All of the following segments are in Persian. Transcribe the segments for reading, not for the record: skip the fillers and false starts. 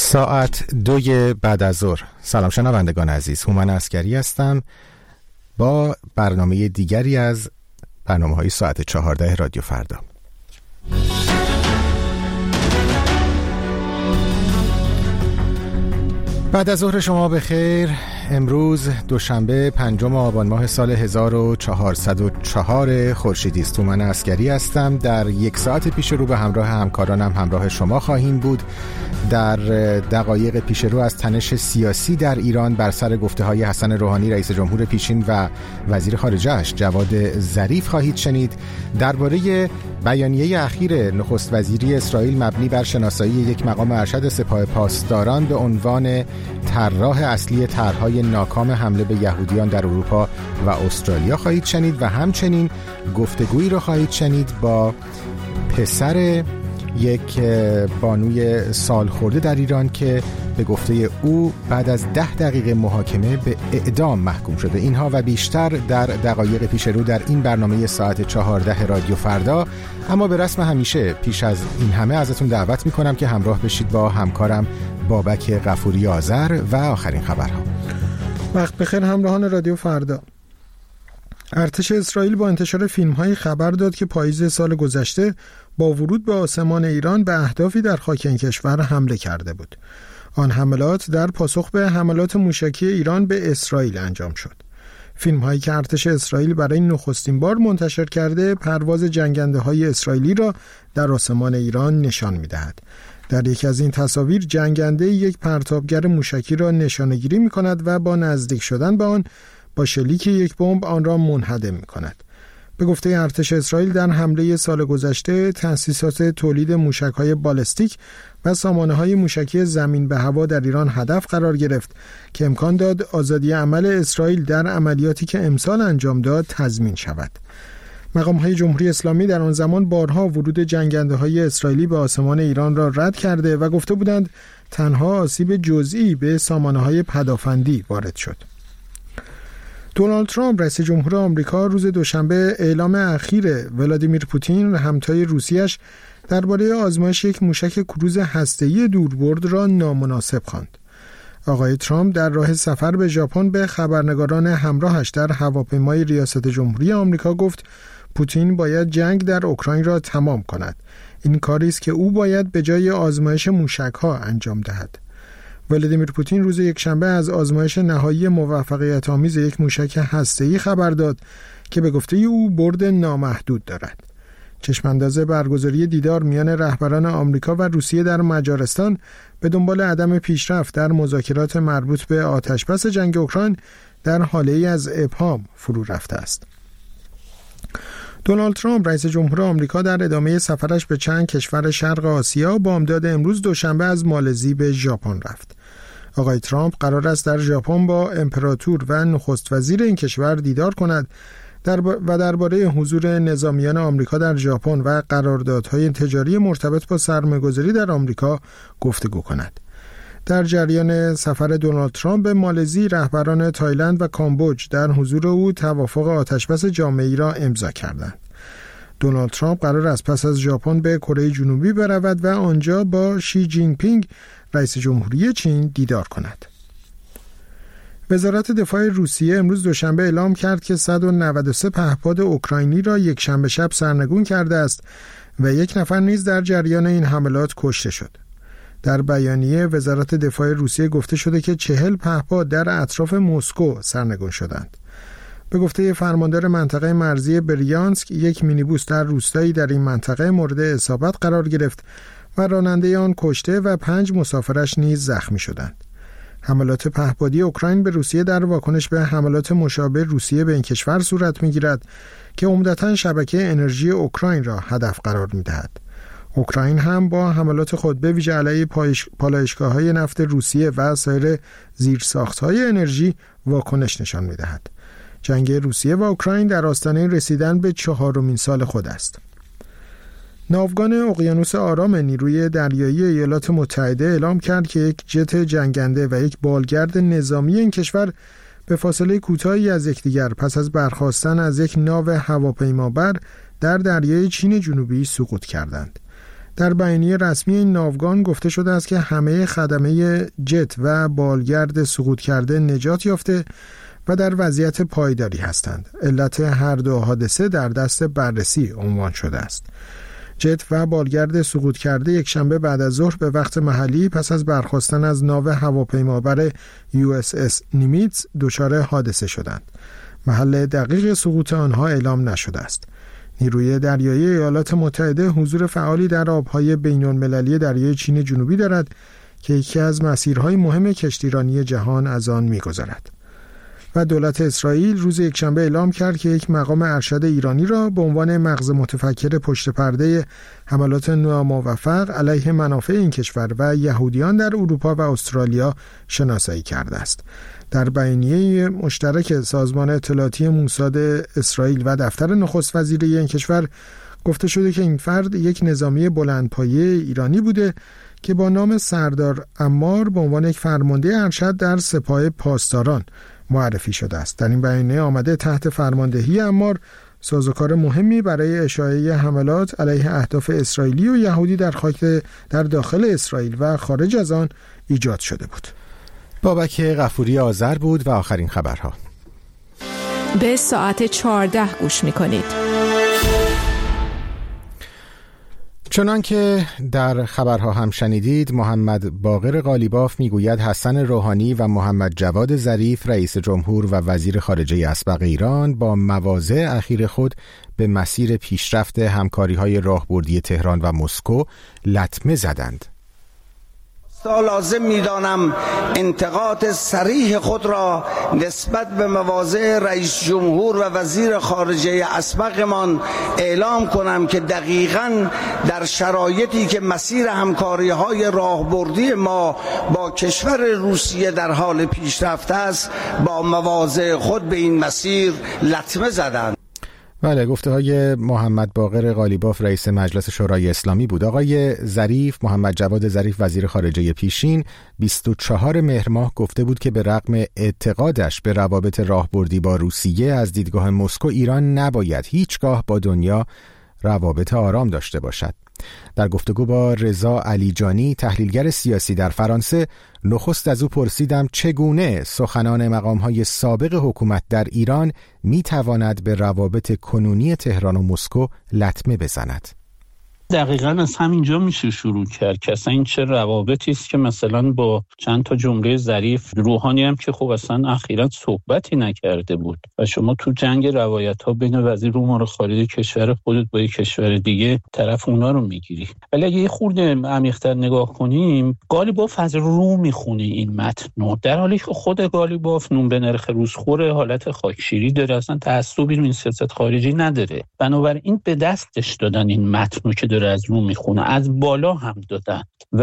ساعت 2 بعد از ظهر. سلام شنوندگان عزیز، هومن عسکری هستم با برنامه دیگری از برنامه‌های ساعت 14 رادیو فردا. بعد از ظهر شما بخیر. امروز دوشنبه 5 آبان ماه سال 1404 خورشیدی است. هومن عسکری هستم. در یک ساعت پیش رو به همراه همکارانم همراه شما خواهیم بود. در دقایق پیش رو از تنش سیاسی در ایران بر سر گفته‌های حسن روحانی رئیس جمهور پیشین و وزیر خارجه‌اش جواد ظریف خواهید شنید. درباره بیانیه اخیر نخست وزیری اسرائیل مبنی بر شناسایی یک مقام ارشد سپاه پاسداران به عنوان طراح اصلی طرح‌های ناکام حمله به یهودیان در اروپا و استرالیا خواهید شنید و همچنین گفتگویی را خواهید شنید با پسر یک بانوی سالخورده در ایران که به گفته او بعد از 10 دقیقه محاکمه به اعدام محکوم شده. اینها و بیشتر در دقایق پیش رو در این برنامه ساعت 14 رادیو فردا. اما به رسم همیشه پیش از این همه ازتون دعوت میکنم که همراه بشید با همکارم بابک غفوری آذر و آخرین خبرها. وقت بخیر همراهان رادیو فردا. ارتش اسرائیل با انتشار فیلم‌های خبر داد که پاییز سال گذشته با ورود به آسمان ایران به اهدافی در خاک این کشور حمله کرده بود. آن حملات در پاسخ به حملات موشکی ایران به اسرائیل انجام شد. فیلم‌هایی که ارتش اسرائیل برای نخستین بار منتشر کرده پرواز جنگنده‌های اسرائیلی را در آسمان ایران نشان می‌دهد. در یکی از این تصاویر جنگنده یک پرتابگر موشکی را نشانه‌گیری می‌کند و با نزدیک شدن به آن با شلیک یک بمب آن را منهدم می‌کند. به گفته ارتش اسرائیل در حمله سال گذشته تأسیسات تولید موشک‌های بالستیک و سامانه‌های موشکی زمین به هوا در ایران هدف قرار گرفت که امکان داد آزادی عمل اسرائیل در عملیاتی که امسال انجام داد تضمین شود. مقام‌های جمهوری اسلامی در آن زمان بارها ورود جنگنده‌های اسرائیلی به آسمان ایران را رد کرده و گفته بودند تنها آسیب جزئی به سامانه‌های پدافندی وارد شد. دونالد ترامپ رئیس جمهور آمریکا روز دوشنبه اعلام اخیر ولادیمیر پوتین همتای روسیه‌اش درباره آزمایش یک موشک کروز هسته‌ای دوربرد را نامناسب خواند. آقای ترامپ در راه سفر به ژاپن به خبرنگاران همراهش در هواپیمای ریاست جمهوری آمریکا گفت پوتین باید جنگ در اوکراین را تمام کند. این کاری است که او باید به جای آزمایش موشک‌ها انجام دهد. ولادیمیر پوتین روز یکشنبه از آزمایش نهایی موفقیت‌آمیز یک موشک هسته‌ای خبر داد که به گفته او برد نامحدود دارد. چشمانداز برگزاری دیدار میان رهبران آمریکا و روسیه در مجارستان به دنبال عدم پیشرفت در مذاکرات مربوط به آتشبس جنگ اوکراین در حاله‌ای از ابهام فرو رفته است. دونالد ترامپ رئیس جمهور آمریکا در ادامه سفرش به چند کشور شرق آسیا بامداد امروز دوشنبه از مالزی به ژاپن رفت. آقای ترامپ قرار است در ژاپن با امپراتور و نخست وزیر این کشور دیدار کند و درباره حضور نظامیان آمریکا در ژاپن و قراردادهای تجاری مرتبط با سرمایه‌گذاری در آمریکا گفتگو کند. در جریان سفر دونالد ترامپ به مالزی رهبران تایلند و کامبوج در حضور او توافق آتشبس جامعی را امضا کردند. دونالد ترامپ قرار است پس از ژاپن به کره جنوبی برود و آنجا با شی جین پینگ رئیس جمهوری چین دیدار کند. وزارت دفاع روسیه امروز دوشنبه اعلام کرد که 193 پهپاد اوکراینی را یک شنبه شب سرنگون کرده است و یک نفر نیز در جریان این حملات کشته شد. در بیانیه وزارت دفاع روسیه گفته شده که 40 پهپاد در اطراف مسکو سرنگون شدند. به گفته فرماندار منطقه مرزی بریانسک، یک مینیبوس در روستایی در این منطقه مورد اصابت قرار گرفت و راننده آن کشته و 5 مسافرش نیز زخمی شدند. حملات پهپادی اوکراین به روسیه در واکنش به حملات مشابه روسیه به این کشور صورت می‌گیرد که عمدتاً شبکه انرژی اوکراین را هدف قرار می‌دهد. اوکراین هم با حملات خود به ویژه علیه پالایشگاه‌های نفت روسیه و سایر زیرساخت‌های انرژی واکنش نشان می‌دهد. جنگ روسیه و اوکراین در آستانه رسیدن به 4مین سال خود است. ناوگان اقیانوس آرام نیروی دریایی ایالات متحده اعلام کرد که یک جت جنگنده و یک بالگرد نظامی این کشور به فاصله کوتاهی از یکدیگر پس از برخاستن از یک ناو هواپیمابر در دریای چین جنوبی سقوط کردند. در بیانیه رسمی این ناوگان گفته شده است که همه خدمه جت و بالگرد سقوط کرده نجات یافته و در وضعیت پایداری هستند. علت هر دو حادثه در دست بررسی عنوان شده است. جت و بالگرد سقوط کرده یک شنبه بعد از ظهر به وقت محلی پس از برخاستن از ناو هواپیمابر USS نیمیتز دچار حادثه شدند. محل دقیق سقوط آنها اعلام نشده است. نیروی دریایی ایالات متحده حضور فعالی در آبهای بین‌المللی دریای چین جنوبی دارد که یکی از مسیرهای مهم کشتیرانی جهان از آن می‌گذرد. و دولت اسرائیل روز یکشنبه اعلام کرد که یک مقام ارشد ایرانی را به عنوان مغز متفکر پشت پرده حملات ناموفق علیه منافع این کشور و یهودیان در اروپا و استرالیا شناسایی کرده است. در بیانیه مشترک سازمان اطلاعاتی موساد اسرائیل و دفتر نخست وزیری این کشور گفته شده که این فرد یک نظامی بلندپایه ایرانی بوده که با نام سردار عمار به عنوان یک فرمانده ارشد در سپاه پاسداران معرفی شده است. در این بیانیه آمده تحت فرماندهی عمار سازوکار مهمی برای اشاعه حملات علیه اهداف اسرائیلی و یهودی در خاک در داخل اسرائیل و خارج از آن ایجاد شده بود. بابک غفوری آذر بود و آخرین خبرها. به ساعت 14 گوش می‌کنید. چنان که در خبرها هم شنیدید، محمد باقر قالیباف میگوید حسن روحانی و محمد جواد ظریف رئیس جمهور و وزیر خارجه اسبق ایران با مواضع اخیر خود به مسیر پیشرفت همکاری‌های راهبردی تهران و مسکو لطمه زدند. لازم می‌دانم انتقاد صریح خود را نسبت به مواضع رئیس جمهور و وزیر خارجه اسبقمان اعلام کنم که دقیقاً در شرایطی که مسیر همکاری‌های راهبردی ما با کشور روسیه در حال پیشرفت است، با مواضع خود به این مسیر لطمه زدند. بله، گفته‌های محمد باقر قالیباف رئیس مجلس شورای اسلامی بود. آقای ظریف، محمد جواد ظریف وزیر خارجه پیشین، 24 مهر ماه گفته بود که به رغم اعتقادش به روابط راهبردی با روسیه از دیدگاه مسکو، ایران نباید هیچگاه با دنیا روابط آرام داشته باشد. در گفتگو با رضا علیجانی، تحلیلگر سیاسی در فرانسه، نخست از او پرسیدم چگونه سخنان مقام‌های سابق حکومت در ایران می‌تواند به روابط کنونی تهران و مسکو لطمه بزند. دقیقاً از همینجا میشه شروع کرد که اصلا این چه روابطی است که مثلا با چند تا جمله ظریف روحانی هم که خب اصلا اخیراً صحبتی نکرده بود و شما تو جنگ روایت‌ها بین وزیر امور خارجه کشور خودت با یک کشور دیگه طرف اونا رو میگیری. ولی اگه یه خورده عمیق‌تر نگاه کنیم، قالیباف از رو میخونه این متن، در حالی که خود قالیباف نون به نرخ روزخور حالت خاکشیری داره، اصلا تعصبی رو این سیاست خارجی نداره. بنابراین به دستش دادن این متن که داره از رو میخونه، از بالا هم دادن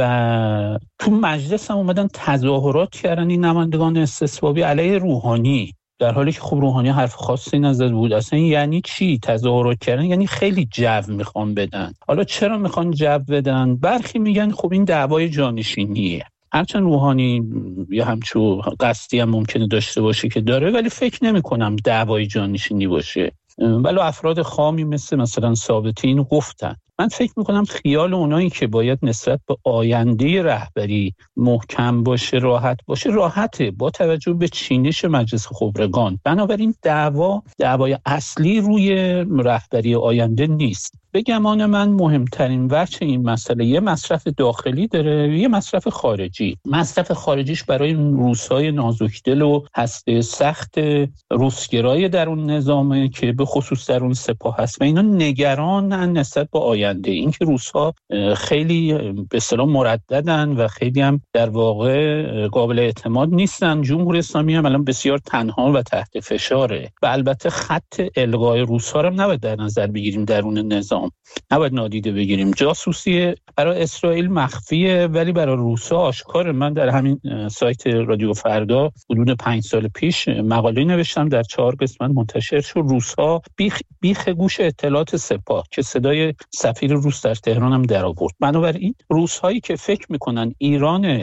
و تو مجلس هم اومدن تظاهرات کردن این نمایندگان استثبابی علیه روحانی، در حالی که خب روحانی حرف خاصی نزد بود. اصلا یعنی چی تظاهرات کردن؟ یعنی خیلی جو میخوان بدن. حالا چرا میخوان جو بدن؟ برخی میگن خب این دعوای جانشینیه، هرچند روحانی یه همچو قصدی هم ممکنه داشته باشه که داره، ولی فکر نمی کنم دعوای جانشینی باشه. ولی افراد خامی مثلا ثابتی اینو گفتن. من فکر میکنم خیال اونایی که باید نسبت به آینده رهبری محکم باشه، راحت باشه، راحته با توجه به چینش مجلس خبرگان. بنابراین دعوای اصلی روی رهبری آینده نیست. به گمان من مهمترین وجه این مسئله یه مصرف داخلی داره، یه مصرف خارجی. مصرف خارجیش برای روسای نازکدل و هسته سخت روسگرای در اون نظامه که به خصوص در اون سپاه هست و اینا نگرانن نسبت به آینده. اینکه روس‌ها خیلی به اصطلاح مرددن و خیلی هم در واقع قابل اعتماد نیستن. جمهوری اسلامی هم الان بسیار تنها و تحت فشاره و البته خط الغای روس‌ها رو نباید در نظر بگیریم درون نظام، نباید نادیده بگیریم. جاسوسی برای اسرائیل مخفیه ولی برای روس‌ها آشکاره. من در همین سایت رادیو فردا حدود 5 سال پیش مقاله نوشتم، در 4 قسمت منتشر شد. روس‌ها بیخ گوش اطلاعات سپاه که صدای سفیر روس در تهران هم در آورد. بنابراین روس‌هایی که فکر می‌کنن ایران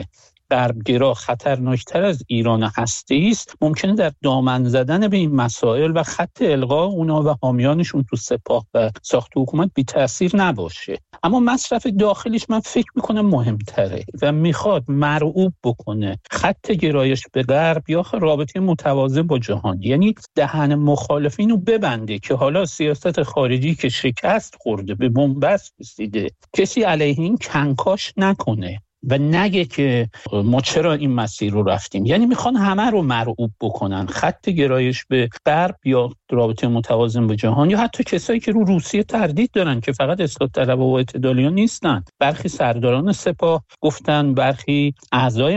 غربگرا خطرناکتر از ایران هسته‌ای است، ممکنه در دامن زدن به این مسائل و خط القا اونا و حامیانشون تو سپاه و ساخت حکومت بی تأثیر نباشه. اما مصرف داخلیش من فکر میکنم مهمتره و میخواد مرعوب بکنه خط گرایش به غرب یا رابطه متوازن با جهان، یعنی دهن مخالفین رو ببنده که حالا سیاست خارجی که شکست خورده به بنبست رسیده کسی علیه این کنکاش نکنه و نگه که ما چرا این مسیر رو رفتیم. یعنی میخوان همه رو مرعوب بکنن، خط گرایش به غرب یا رابطه متوازن با جهان، یا حتی کسایی که رو روسیه تردید دارن که فقط اصلاح طلب و اعتدالیان نیستن. برخی سرداران سپاه گفتن، برخی اعضای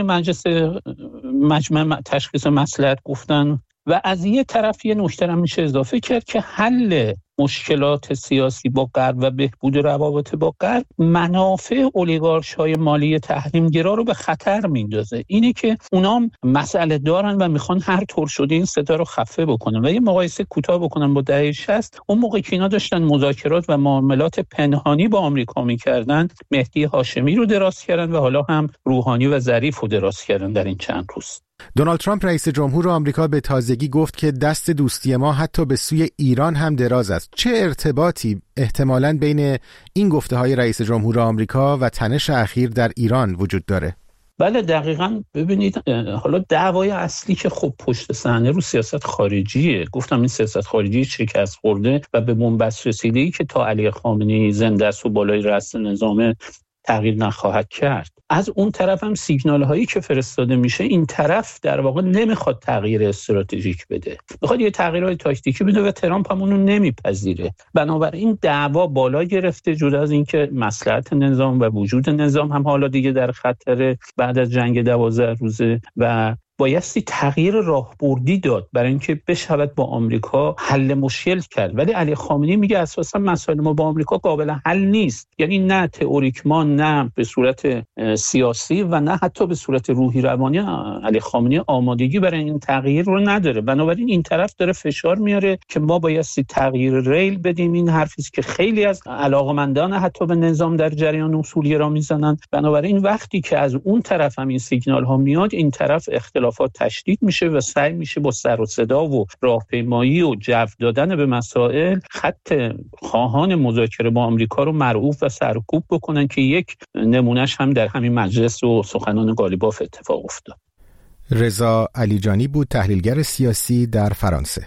مجمع تشخیص مصلحت گفتن. و از یه طرف یه نکته هم میشه اضافه کرد که حل مشکلات سیاسی با غرب و بهبود روابط با غرب منافع اولیگارش‌های مالی تحریم‌گرا رو به خطر میندازه. اینه که اونام مسئله دارن و میخوان هر طور شده این ستا رو خفه بکنن. و یه مقایسه کوتاه بکنن با دهه 60، اون موقع که اینا داشتن مذاکرات و معاملات پنهانی با آمریکا میکردن، مهدی هاشمی رو دراز کردن و حالا هم روحانی و ظریف رو دراز کردن در این چند روز. دونالد ترامپ رئیس جمهور آمریکا به تازگی گفت که دست دوستی ما حتی به سوی ایران هم دراز است. چه ارتباطی احتمالاً بین این گفته‌های رئیس جمهور آمریکا و تنش اخیر در ایران وجود داره؟ بله دقیقاً. ببینید حالا دعوای اصلی که خب پشت صحنه رو سیاست خارجیه. گفتم این سیاست خارجی شکست خورده و به بنبست رسیده‌ای که تا علی خامنه‌ای زنده است و بالای رأس نظام تغییر نخواهد کرد. از اون طرف هم سیگنال هایی که فرستاده میشه، این طرف در واقع نمیخواد تغییر استراتژیک بده، میخواد یه تغییرهای تاکتیکی بده و ترامپ هم اونو نمیپذیره. بنابراین دعوا بالا گرفته، جدا از اینکه مصلحت نظام و وجود نظام هم حالا دیگه در خطر بعد از جنگ 12 روزه و بایستی تغییر راهبردی داد برای اینکه بشود با آمریکا حل مشکل کرد. ولی علی خامنه‌ای میگه اساسا مسائل ما با آمریکا قابل حل نیست، یعنی نه تئوریکمان، نه به صورت سیاسی و نه حتی به صورت روحی روانی. علی خامنه‌ای آمادگی برای این تغییر رو نداره. بنابراین این طرف داره فشار میاره که ما بایستی تغییر ریل بدیم. این حرفی است که خیلی از علاقمندان حتی به نظام در جریان اصولگرا میزنن. بنابراین وقتی که از اون طرف هم این سیگنال ها میاد، این طرف اختلافات تشدید میشه و سعی میشه با سر و صدا و راهپیمایی و جو دادن به مسائل خط خواهان مذاکره با آمریکا رو مرعوب و سرکوب بکنن که یک نمونهش هم در همین مجلس و سخنان قالیباف اتفاق افتاد. رضا علیجانی بود، تحلیلگر سیاسی در فرانسه.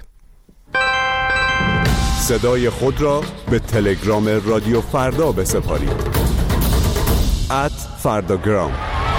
صدای خود را به تلگرام رادیو فردا بسپارید. @فرداگرام.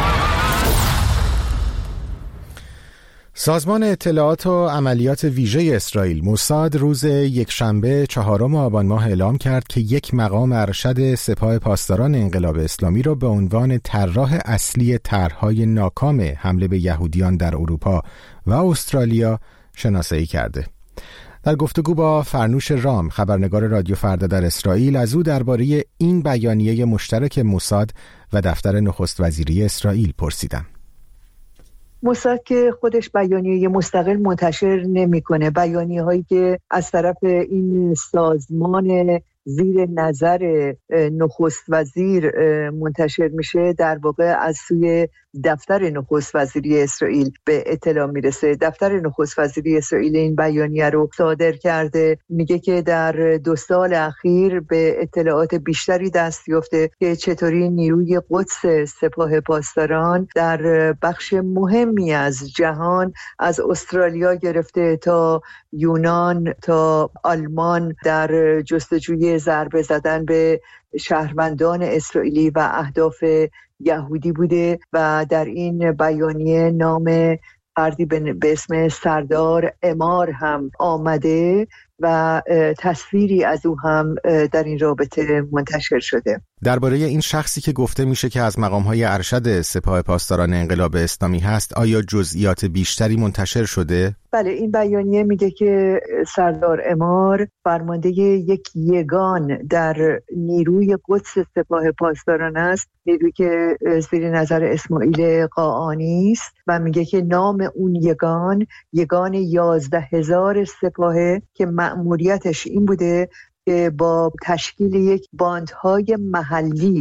سازمان اطلاعات و عملیات ویژه اسرائیل موساد روز یکشنبه 4 آبان ماه اعلام کرد که یک مقام ارشد سپاه پاسداران انقلاب اسلامی را به عنوان طراح اصلی طرح‌های ناکام حمله به یهودیان در اروپا و استرالیا شناسایی کرده. در گفتگو با فرنوش رام، خبرنگار رادیو فردا در اسرائیل، از او درباره این بیانیه مشترک موساد و دفتر نخست وزیری اسرائیل پرسیدم. موساد که خودش بیانیه مستقل منتشر نمیکنه، بیانیه هایی که از طرف این سازمان زیر نظر نخست وزیر منتشر میشه در واقع از سوی دفتر نخست وزیری اسرائیل به اطلاع میرسه. دفتر نخست وزیری اسرائیل این بیانیه رو صادر کرده، میگه که در 2 سال اخیر به اطلاعات بیشتری دست یافته که چطوری نیروی قدس سپاه پاسداران در بخش مهمی از جهان، از استرالیا گرفته تا یونان تا آلمان، در جستجوی ضربه زدن به شهروندان اسرائیلی و اهداف یهودی بوده و در این بیانیه نام فردی به اسم سردار امار هم آمده و تصویری از او هم در این رابطه منتشر شده. درباره این شخصی که گفته میشه که از مقام‌های ارشد سپاه پاسداران انقلاب اسلامی هست، آیا جزئیات بیشتری منتشر شده؟ بله، این بیانیه میگه که سردار امار فرمانده یک یگان در نیروی قدس سپاه پاسداران است، نیرویی که زیر نظر اسماعیل قاآنی است و میگه که نام اون یگان 11,000 سپاهه که مأموریتش این بوده که با تشکیل یک باندهای محلی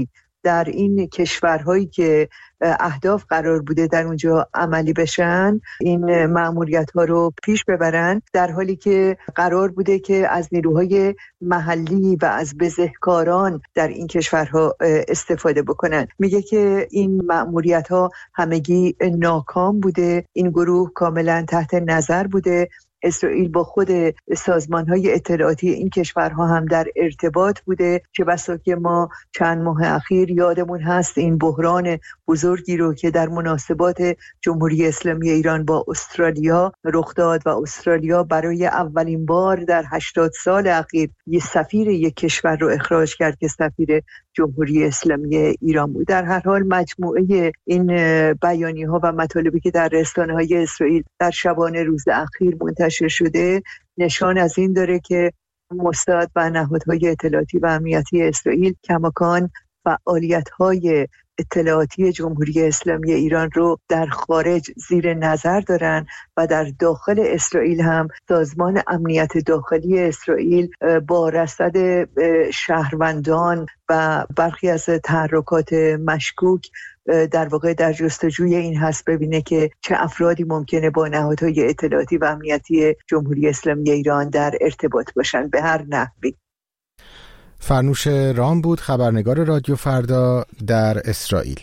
در این کشورهایی که اهداف قرار بوده در اونجا عملی بشن، این مأموریت‌ها رو پیش ببرن، در حالی که قرار بوده که از نیروهای محلی و از بزهکاران در این کشورها استفاده بکنن. میگه که این مأموریت‌ها همگی ناکام بوده، این گروه کاملا تحت نظر بوده. اسرائیل با خود سازمان‌های اطلاعاتی این کشورها هم در ارتباط بوده، چه بسا که ما چند ماه اخیر یادمون هست این بحران بزرگی رو که در مناسبات جمهوری اسلامی ایران با استرالیا رخ داد و استرالیا برای اولین بار در 80 سال اخیر یه سفیر یک کشور رو اخراج کرد که سفیر جمهوری اسلامی ایران بود. در هر حال مجموعه این بیانیه‌ها و مطالبی که در رسانه‌های اسرائیل در شبانه روز اخیر منتشر شده نشان از این داره که موساد و نهادهای اطلاعاتی و امنیتی اسرائیل کماکان فعالیت‌های اطلاعاتی جمهوری اسلامی ایران رو در خارج زیر نظر دارن و در داخل اسرائیل هم سازمان امنیت داخلی اسرائیل با رصد شهروندان و برخی از تحرکات مشکوک در واقع در جستجوی این هست ببینه که چه افرادی ممکنه با نهادهای اطلاعاتی و امنیتی جمهوری اسلامی ایران در ارتباط باشن به هر نحوی. فرنوش رام بود، خبرنگار رادیو فردا در اسرائیل.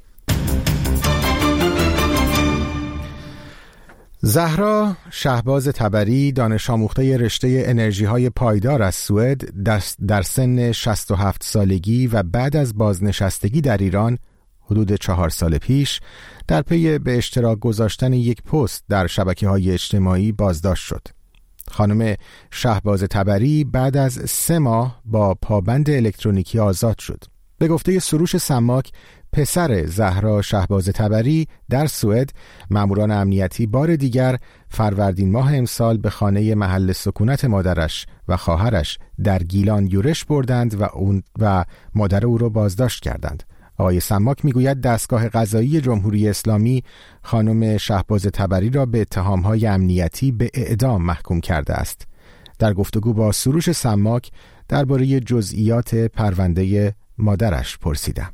زهرا شهباز تبری، دانش آموخته رشته انرژی‌های پایدار از سوئد، در سن 67 سالگی و بعد از بازنشستگی در ایران حدود 4 سال پیش در پی به اشتراک گذاشتن یک پست در شبکه‌های اجتماعی بازداشت شد. خانم شهباز تبری بعد از 3 ماه با پابند الکترونیکی آزاد شد. به گفته سروش سماک، پسر زهرا شهباز تبری در سوئد، ماموران امنیتی بار دیگر فروردین ماه امسال به خانه محل سکونت مادرش و خواهرش در گیلان یورش بردند و مادر او را بازداشت کردند. آقای سماک میگوید دستگاه قضایی جمهوری اسلامی خانم شهباز تبری را به اتهام‌های امنیتی به اعدام محکوم کرده است. در گفتگو با سروش سماک درباره جزئیات پرونده مادرش پرسیدم.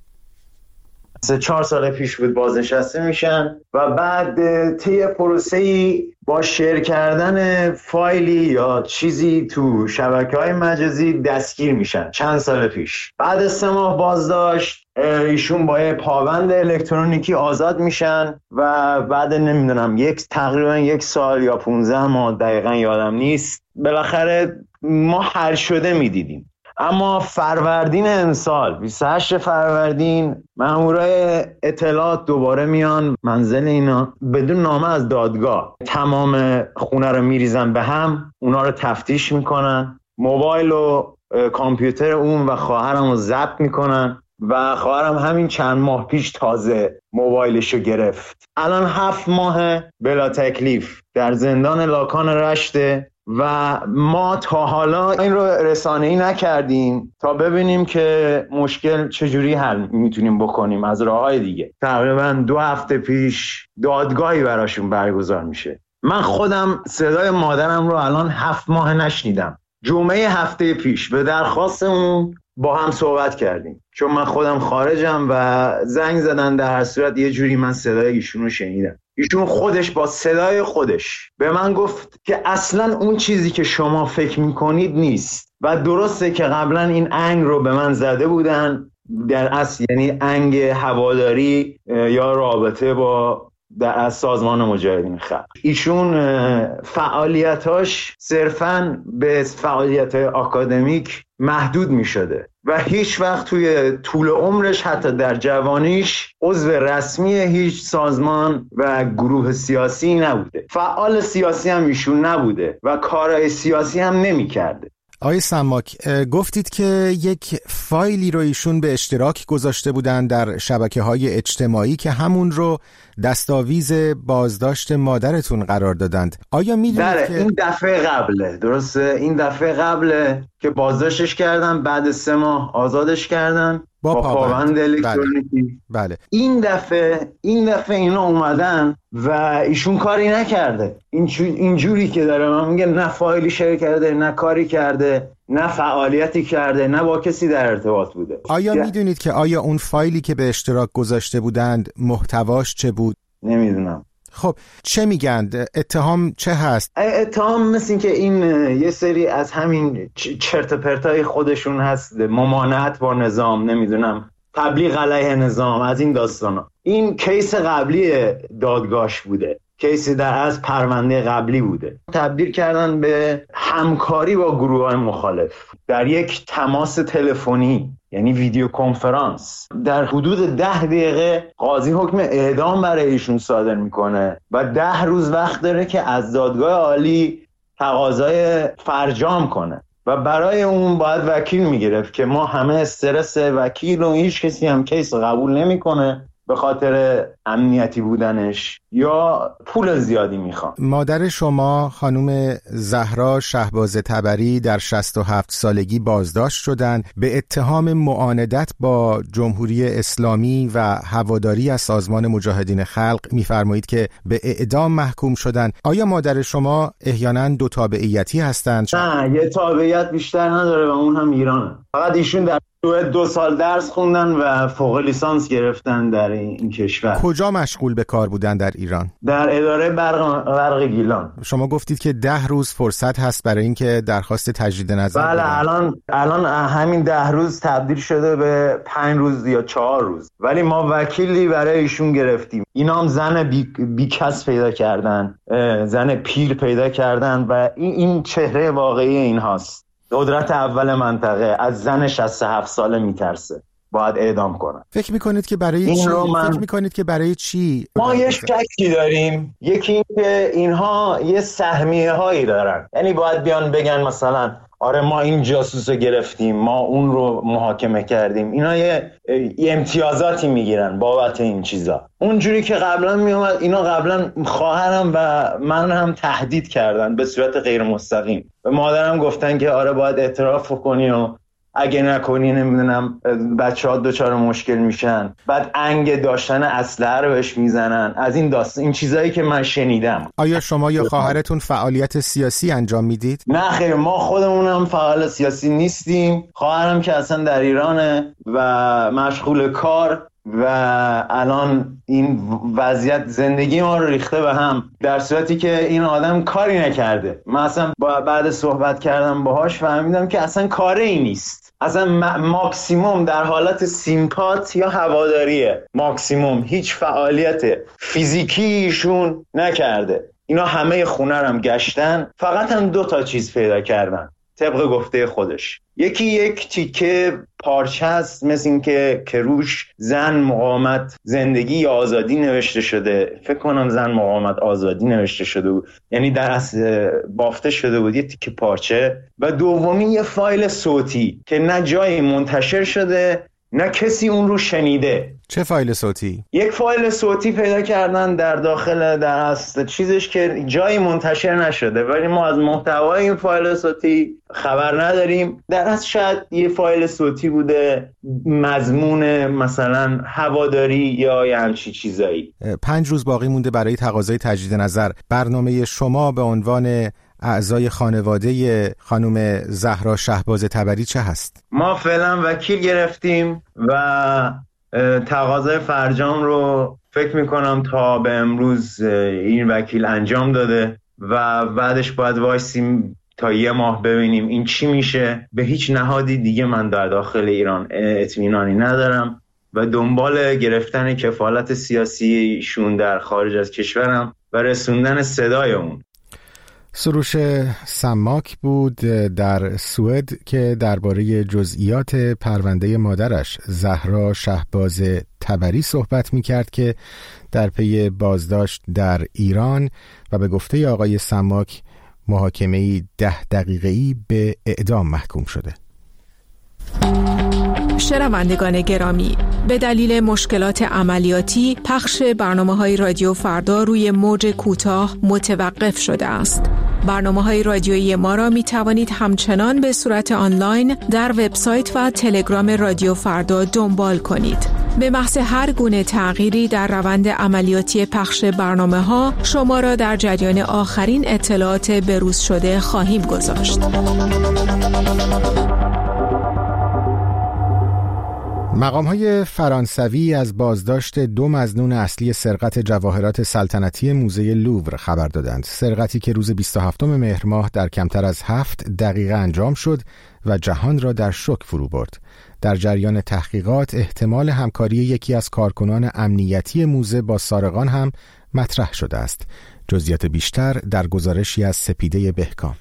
3-4 سال پیش بود بازنشسته میشن و بعد طی پروسه‌ای با شیر کردن فایلی یا چیزی تو شبکه‌های مجازی دستگیر میشن. چند سال پیش بعد از 3 ماه بازداشت ایشون با پابند الکترونیکی آزاد میشن و بعد نمیدونم تقریبا 1 سال یا 15 ماه دقیقا یادم نیست، بالاخره ما حل شده میدیدیم. اما فروردین امسال 28 فروردین مامورای اطلاعات دوباره میان منزل اینا بدون نامه از دادگاه، تمام خونه رو میریزن به هم، اونا رو تفتیش میکنن، موبایل و کامپیوتر اون و خواهرم رو ضبط میکنن و خواهرم همین چند ماه پیش تازه موبایلشو گرفت. الان 7 ماه بلا تکلیف در زندان لاکان رشته و ما تا حالا این رو رسانه‌ای نکردیم تا ببینیم که مشکل چجوری حل میتونیم بکنیم از راه‌های دیگه. تقریبا 2 هفته پیش دادگاهی براشون برگزار میشه. من خودم صدای مادرم رو الان 7 ماه نشنیدم. جمعه هفته پیش به درخواستمون با هم صحبت کردیم چون من خودم خارجم و زنگ زدن، در هر صورت یه جوری من صدای ایشون رو شنیدم. ایشون خودش با صدای خودش به من گفت که اصلا اون چیزی که شما فکر میکنید نیست و درسته که قبلا این انگ رو به من زده بودن، در اصل یعنی انگ هواداری یا رابطه با در سازمان مجاهدین خلق. ایشون فعالیتاش صرفاً به فعالیت‌های آکادمیک محدود می شده و هیچ وقت توی طول عمرش حتی در جوانیش عضو رسمی هیچ سازمان و گروه سیاسی نبوده. فعال سیاسی هم ایشون نبوده و کارهای سیاسی هم نمی کرده. آقای سماک، گفتید که یک فایلی رو ایشون به اشتراک گذاشته بودن در شبکه‌های اجتماعی که همون رو دستاویز بازداشت مادرتون قرار دادند. آیا می‌دونید که این دفعه قبله، درسته؟ این دفعه قبله که بازداشتش کردن، بعد 3 ماه آزادش کردن با پابند الکترونیکی. بله. این دفعه اینا اومدن و ایشون کاری نکرده. اینجوری که داره من میگه، نه فایلی شیر کرده، نه کاری کرده، نه فعالیتی کرده، نه با کسی در ارتباط بوده. آیا میدونید که آیا اون فایلی که به اشتراک گذاشته بودند محتواش چه بود؟ نمیدونم. خب چه میگن؟ اتهام چه هست؟ اتهام مثل این که این یه سری از همین چرت و پرتای خودشون هست، ممانعت با نظام، نمیدونم تبلیغ علیه نظام، از این داستانا. این کیس قبلی دادگاهش بوده، کیسی در از پرونده قبلی بوده. تبدیل کردن به همکاری با گروه‌های مخالف در یک تماس تلفنی، یعنی ویدیو کنفرانس. در حدود 10 دقیقه قاضی حکم اعدام برای ایشون صادر میکنه و 10 روز وقت داره که از دادگاه عالی تقاضای فرجام کنه و برای اون باید وکیل میگرفت که ما همه استرس وکیل و هیچ کسی هم کیس قبول نمیکنه به خاطر امنیتی بودنش یا پول زیادی میخوان. مادر شما خانم زهرا شهباز تبری در 67 سالگی بازداشت شدند به اتهام معاندت با جمهوری اسلامی و هواداری از سازمان مجاهدین خلق. میفرمایید که به اعدام محکوم شدند. آیا مادر شما احیانا 2 تابعیتی هستند؟ نه، یه تابعیت بیشتر نداره و اون هم ایرانه. فقط ایشون در 2 سال درس خوندن و فوق لیسانس گرفتن در این کشور. کجا مشغول به کار بودن در ایران؟ در اداره برق گیلان. شما گفتید که 10 روز فرصت هست برای اینکه درخواست تجدید نظر بدن. بله، الان همین 10 روز تبدیل شده به 5 روز یا 4 روز. ولی ما وکیلی برای ایشون گرفتیم. اینا هم زن بیکس پیدا کردن، زن پیر پیدا کردن و این چهره واقعی این هاست. قدرت اول منطقه از زن 67 ساله میترسه، باید اعدام کنن. فکر میکنید که برای چی؟ ما یه شکی داریم. یکی این که اینها یه سهمیه هایی دارن، یعنی باید بیان بگن مثلا آره ما این جاسوس رو گرفتیم، ما اون رو محاکمه کردیم. اینا یه امتیازاتی میگیرن بابت این چیزا. اونجوری که قبلا میومد، اینا قبلا خواهرم و من هم تهدید کردن به صورت غیر مستقیم. به مادرم گفتن که آره باید اعتراف کنی و اگه نکنی نمیدونم بچه‌ها دچار مشکل میشن. بعد انگ داشتن اسلحه رو بهش میزنن. از این داستان، این چیزایی که من شنیدم. آیا شما یا خواهرتون فعالیت سیاسی انجام میدید؟ نه خیر، ما خودمونم فعال سیاسی نیستیم. خواهرم که اصلا در ایرانه و مشغول کار و الان این وضعیت زندگی ما رو ریخته به هم، در صورتی که این آدم کاری نکرده. من اصلا بعد صحبت کردم باهاش فهمیدم که اصلا کاری نیست. اصلا ماکسیموم در حالت سیمپات یا هواداریه، ماکسیموم هیچ فعالیت فیزیکیشون نکرده. اینا همه خونه رو هم گشتن، فقط هم 2 تا چیز پیدا کردن طبق گفته خودش. یکی یک تیکه پارچه است مثل این که روش زن مقاومت زندگی یا آزادی نوشته شده. فکر کنم زن مقاومت آزادی نوشته شده بود، یعنی در اصل بافته شده بود یه تیکه پارچه. و دومی یه فایل صوتی که نه جایی منتشر شده نه کسی اون رو شنیده. چه فایل صوتی؟ یک فایل صوتی پیدا کردن در داخل در اصل چیزش که جایی منتشر نشده، ولی ما از محتوای این فایل صوتی خبر نداریم. در اصل شاید یه فایل صوتی بوده مضمون مثلا هواداری یا همچی چیزایی. 5 روز باقی مونده برای تقاضای تجدید نظر. برنامه شما به عنوان اعضای خانواده خانم زهرا شهباز تبری چه هست؟ ما فعلا وکیل گرفتیم و تقاضای فرجام رو فکر میکنم تا به امروز این وکیل انجام داده و بعدش باید وایسیم تا 1 ماه ببینیم این چی میشه. به هیچ نهادی دیگه من در داخل ایران اطمینانی ندارم و دنبال گرفتن کفالت سیاسیشون در خارج از کشورم و رسوندن صدای اون. سروش سماک بود در سوئد که درباره جزئیات پرونده مادرش زهرا شهباز تبری صحبت می‌کرد که در پی بازداشت در ایران و به گفته آقای سماک محاکمه‌ای 10 دقیقه‌ای به اعدام محکوم شده. شنوندگان گرامی، به دلیل مشکلات عملیاتی پخش برنامه‌های رادیو فردا روی موج کوتاه متوقف شده است. برنامه‌های رادیویی ما را می توانید همچنان به صورت آنلاین در وبسایت و تلگرام رادیو فردا دنبال کنید. به محض هر گونه تغییری در روند عملیاتی پخش برنامه‌ها شما را در جریان آخرین اطلاعات بروز شده خواهیم گذاشت. مقام‌های فرانسوی از بازداشت 2 مظنون اصلی سرقت جواهرات سلطنتی موزه لوور خبر دادند. سرقتی که روز 27 مهر ماه در کمتر از 7 دقیقه انجام شد و جهان را در شوک فرو برد. در جریان تحقیقات احتمال همکاری یکی از کارکنان امنیتی موزه با سارقان هم مطرح شده است. جزئیات بیشتر در گزارشی از سپیده بهکام.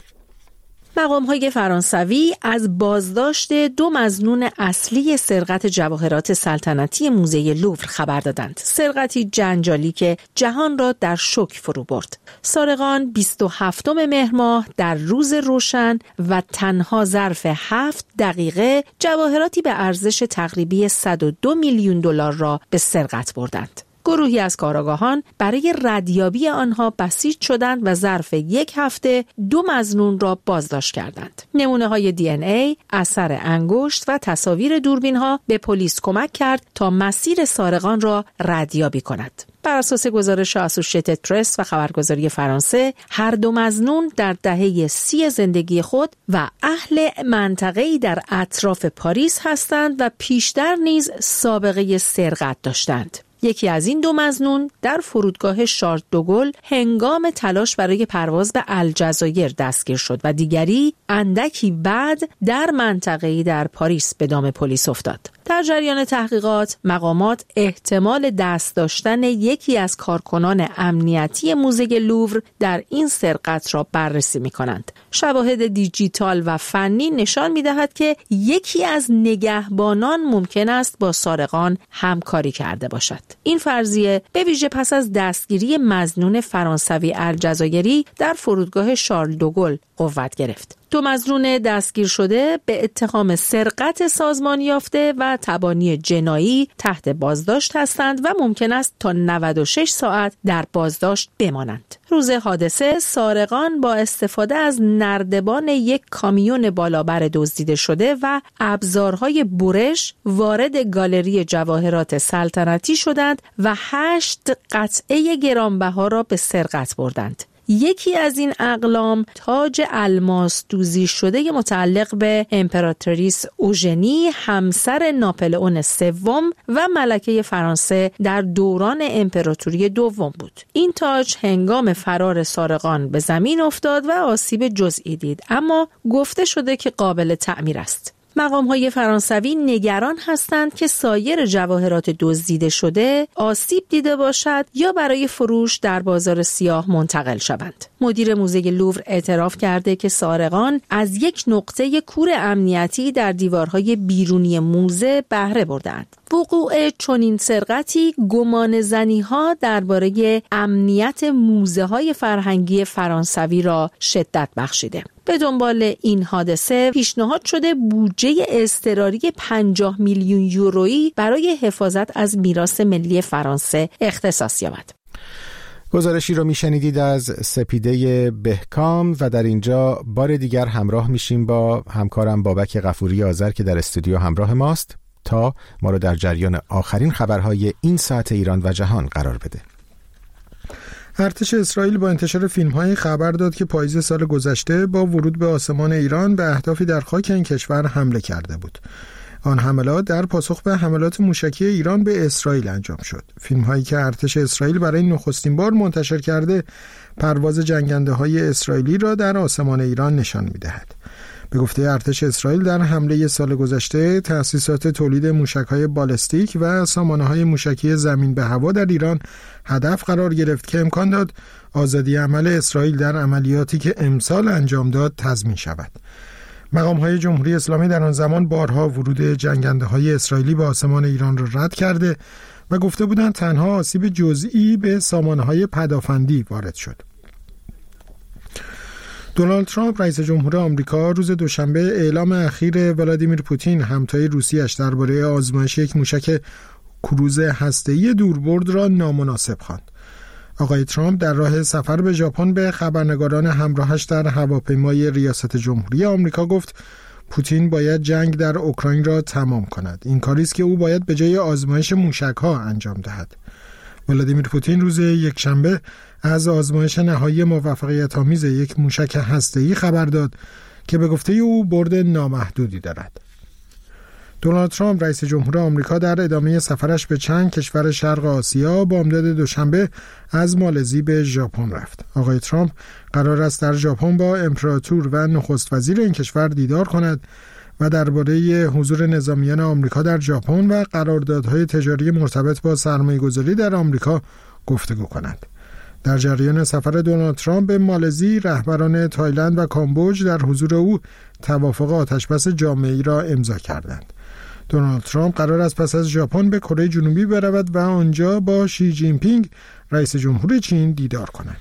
مقام‌های فرانسوی از بازداشت 2 مظنون اصلی سرقت جواهرات سلطنتی موزه لوور خبر دادند. سرقتی جنجالی که جهان را در شوک فرو برد. سارقان 27 مهر ماه در روز روشن و تنها ظرف 7 دقیقه جواهراتی به ارزش تقریبی 102 میلیون دلار را به سرقت بردند. گروهی از کارآگاهان برای ردیابی آنها بسیج شدند و ظرف 1 هفته 2 مظنون را بازداشت کردند. نمونه‌های DNA، اثر انگشت و تصاویر دوربین‌ها به پلیس کمک کرد تا مسیر سارقان را ردیابی کند. بر اساس گزارش اسوشیتد پرس و خبرگزاری فرانسه، هر 2 مظنون در دهه 30 زندگی خود و اهل منطقه‌ای در اطراف پاریس هستند و پیشتر نیز سابقه سرقت داشتند. یکی از این 2 مظنون در فرودگاه شارل دوگل هنگام تلاش برای پرواز به الجزایر دستگیر شد و دیگری اندکی بعد در منطقه‌ای در پاریس به دام پلیس افتاد. در جریان تحقیقات، مقامات احتمال دست داشتن یکی از کارکنان امنیتی موزه لوور در این سرقت را بررسی می‌کنند. شواهد دیجیتال و فنی نشان می‌دهد که یکی از نگهبانان ممکن است با سارقان همکاری کرده باشد. این فرضیه به ویژه پس از دستگیری مظنون فرانسوی الجزایری در فرودگاه شارل دوگل قوت گرفت. 2 مظنون دستگیر شده به اتهام سرقت سازمان یافته و تبانی جنایی تحت بازداشت هستند و ممکن است تا 96 ساعت در بازداشت بمانند. روز حادثه سارقان با استفاده از نردبان یک کامیون بالابر دزدیده شده و ابزارهای برش وارد گالری جواهرات سلطنتی شدند و 8 قطعه گرانبها را به سرقت بردند. یکی از این اقلام تاج الماس دوزی شده متعلق به امپراتوریس اوژنی همسر ناپلئون سوم و ملکه فرانسه در دوران امپراتوری دوم بود. این تاج هنگام فرار سارقان به زمین افتاد و آسیب جزئی دید، اما گفته شده که قابل تعمیر است. مقام‌های فرانسوی نگران هستند که سایر جواهرات دزدیده شده آسیب دیده باشد یا برای فروش در بازار سیاه منتقل شوند. مدیر موزه لوور اعتراف کرده که سارقان از یک نقطه کور امنیتی در دیوارهای بیرونی موزه بهره بردند. وقوع چنین سرقتی گمانه‌زنی‌ها درباره امنیت موزه‌های فرهنگی فرانسوی را شدت بخشیده. به دنبال این حادثه پیشنهاد شده بودجه اضطراری 50 میلیون یورویی برای حفاظت از میراث ملی فرانسه اختصاص یابد. گزارشی رو میشنیدید از سپیده بهکام و در اینجا بار دیگر همراه میشیم با همکارم بابک غفوری آذر که در استودیو همراه ماست تا ما رو در جریان آخرین خبرهای این ساعت ایران و جهان قرار بده. ارتش اسرائیل با انتشار فیلم‌های خبر داد که پاییز سال گذشته با ورود به آسمان ایران به اهدافی در خاک این کشور حمله کرده بود. آن حملات در پاسخ به حملات موشکی ایران به اسرائیل انجام شد. فیلم‌هایی که ارتش اسرائیل برای نخستین بار منتشر کرده، پرواز جنگنده‌های اسرائیلی را در آسمان ایران نشان می‌دهد. به گفته ارتش اسرائیل در حمله سال گذشته تأسیسات تولید موشک‌های بالستیک و سامانه‌های موشکی زمین به هوا در ایران هدف قرار گرفت که امکان داد آزادی عمل اسرائیل در عملیاتی که امسال انجام داد تضمین شود. مقام‌های جمهوری اسلامی در آن زمان بارها ورود جنگنده‌های اسرائیلی به آسمان ایران را رد کرده و گفته بودند تنها آسیب جزئی به سامانه‌های پدافندی وارد شد. دونالد ترامپ رئیس جمهور آمریکا روز دوشنبه اعلام اخیر ولادیمیر پوتین همتای روسیه‌اش درباره آزمایش یک موشک کروز هسته‌ای دوربرد را نامناسب خواند. آقای ترامپ در راه سفر به ژاپن به خبرنگاران همراهش در هواپیمای ریاست جمهوری آمریکا گفت پوتین باید جنگ در اوکراین را تمام کند. این کاری است که او باید به جای آزمایش موشک‌ها انجام دهد. ولادیمیر پوتین روز یکشنبه از آزمایش نهایی موفقیت‌آمیز یک موشک هسته‌ای خبر داد که به گفته او برد نامحدودی دارد. دونالد ترامپ رئیس جمهور آمریکا در ادامه سفرش به چند کشور شرق آسیا بامداد دوشنبه از مالزی به ژاپن رفت. آقای ترامپ قرار است در ژاپن با امپراتور و نخست وزیر این کشور دیدار کند و درباره حضور نظامیان آمریکا در ژاپن و قراردادهای تجاری مرتبط با سرمایه‌گذاری در آمریکا گفتگو کند. در جریان سفر دونالد ترامپ به مالزی، رهبران تایلند و کامبوج در حضور او توافق آتشبس جامعه‌ای را امضا کردند. دونالد ترامپ قرار است پس از ژاپن به کره جنوبی برود و آنجا با شی جین پینگ رئیس جمهور چین دیدار کند.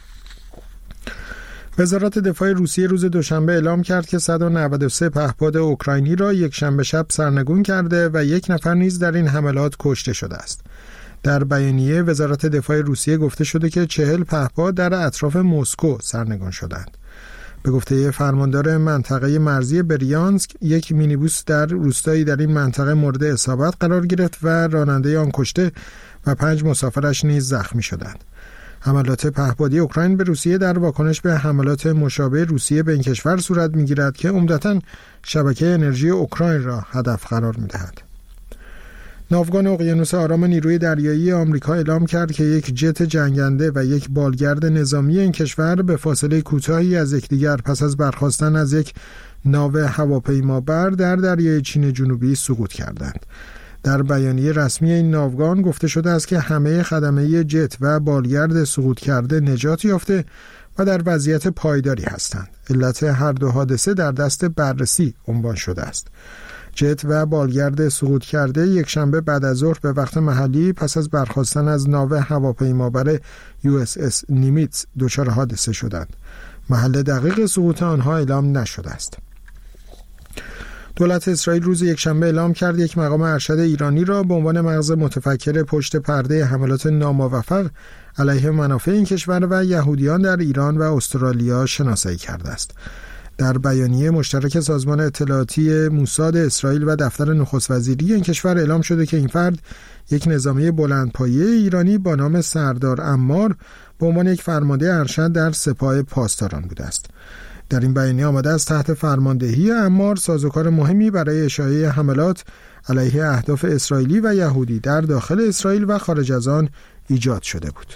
وزارت دفاع روسیه روز دوشنبه اعلام کرد که 193 پهپاد اوکراینی را یک شنبه شب سرنگون کرده و یک نفر نیز در این حملات کشته شده است. در بیانیه وزارت دفاع روسیه گفته شده که 40 پهپاد در اطراف مسکو سرنگون شدند. به گفته فرماندار منطقه مرزی بریانسک، یک مینیبوس در روستایی در این منطقه مورد اصابت قرار گرفت و راننده آن کشته و 5 مسافرش نیز زخمی شدند. حملات پهپادی اوکراین به روسیه در واکنش به حملات مشابه روسیه به این کشور صورت می‌گیرد که عمدتاً شبکه انرژی اوکراین را هدف قرار می‌دهد. ناوگان اقیانوس آرام نیروی دریایی آمریکا اعلام کرد که یک جت جنگنده و یک بالگرد نظامی این کشور به فاصله کوتاهی از یکدیگر پس از برخاستن از یک ناو هواپیمابر در دریای چین جنوبی سقوط کردند. در بیانیه رسمی این ناوگان گفته شده است که همه خدمه جت و بالگرد سقوط کرده نجات یافته و در وضعیت پایداری هستند. علت هر دو حادثه در دست بررسی عنوان شده است. جت و بالگرد سقوط کرده یک شنبه بعد از ظهر به وقت محلی پس از برخاستن از ناو هواپیمابر USS نیمیتز دچار حادثه شدند. محل دقیق سقوط آنها اعلام نشده است. دولت اسرائیل روز یکشنبه اعلام کرد یک مقام ارشد ایرانی را به عنوان مغز متفکر پشت پرده حملات ناموفق علیه منافع این کشور و یهودیان در ایران و استرالیا شناسایی کرده است. در بیانیه مشترک سازمان اطلاعاتی موساد اسرائیل و دفتر نخست وزیری این کشور اعلام شده که این فرد یک نظامی بلندپایه ایرانی با نام سردار عمار به عنوان یک فرمانده ارشد در سپاه پاسداران بوده است. در این بیانیه آمده است تحت فرماندهی عمار سازوکار مهمی برای اشاعه حملات علیه اهداف اسرائیلی و یهودی در داخل اسرائیل و خارج از آن ایجاد شده بود.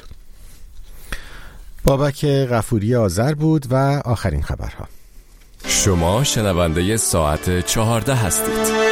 بابک غفوری آذر بود و آخرین خبرها. شما شنونده ساعت 14 هستید.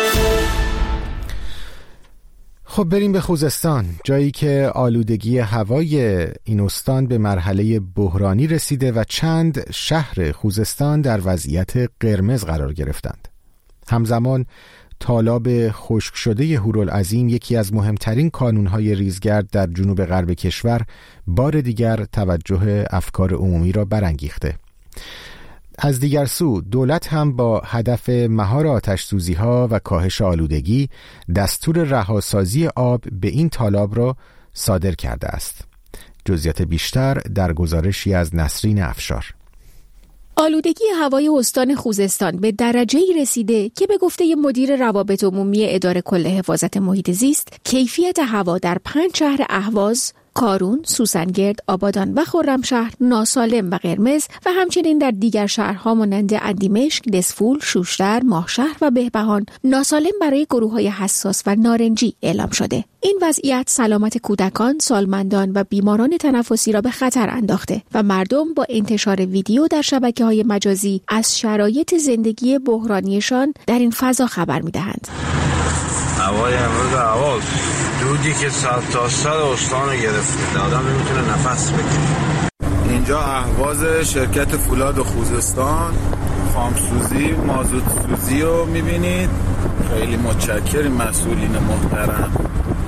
خب بریم به خوزستان، جایی که آلودگی هوای این استان به مرحله بحرانی رسیده و چند شهر خوزستان در وضعیت قرمز قرار گرفتند. همزمان تالاب خشک شده هورالعظیم، یکی از مهمترین کانونهای ریزگرد در جنوب غرب کشور، بار دیگر توجه افکار عمومی را برانگیخته. از دیگر سو دولت هم با هدف مهار آتش‌سوزی‌ها و کاهش آلودگی دستور رهاسازی آب به این تالاب را صادر کرده است. جزئیات بیشتر در گزارشی از نسرین افشار. آلودگی هوای استان خوزستان به درجه‌ای رسیده که به گفته مدیر روابط عمومی اداره کل حفاظت محیط زیست، کیفیت هوا در 5 شهر اهواز، کارون، سوسنگرد، آبادان و خرمشهر ناسالم و قرمز و همچنین در دیگر شهرها مانند اندیمشک، دسفول، شوشتر، ماهشهر و بهبهان ناسالم برای گروه‌های حساس و نارنجی اعلام شده. این وضعیت سلامت کودکان، سالمندان و بیماران تنفسی را به خطر انداخته و مردم با انتشار ویدیو در شبکه‌های مجازی از شرایط زندگی بحرانیشان در این فضا خبر می‌دهند. هوای امروز اهواز دودی که 100 تا 100 استان گرفته، آدم نمیتونه نفس بکشه. اینجا اهواز شرکت فولاد خوزستان خامسوزی مازوت سوزی رو میبینید. خیلی متشکریم مسئولین محترم.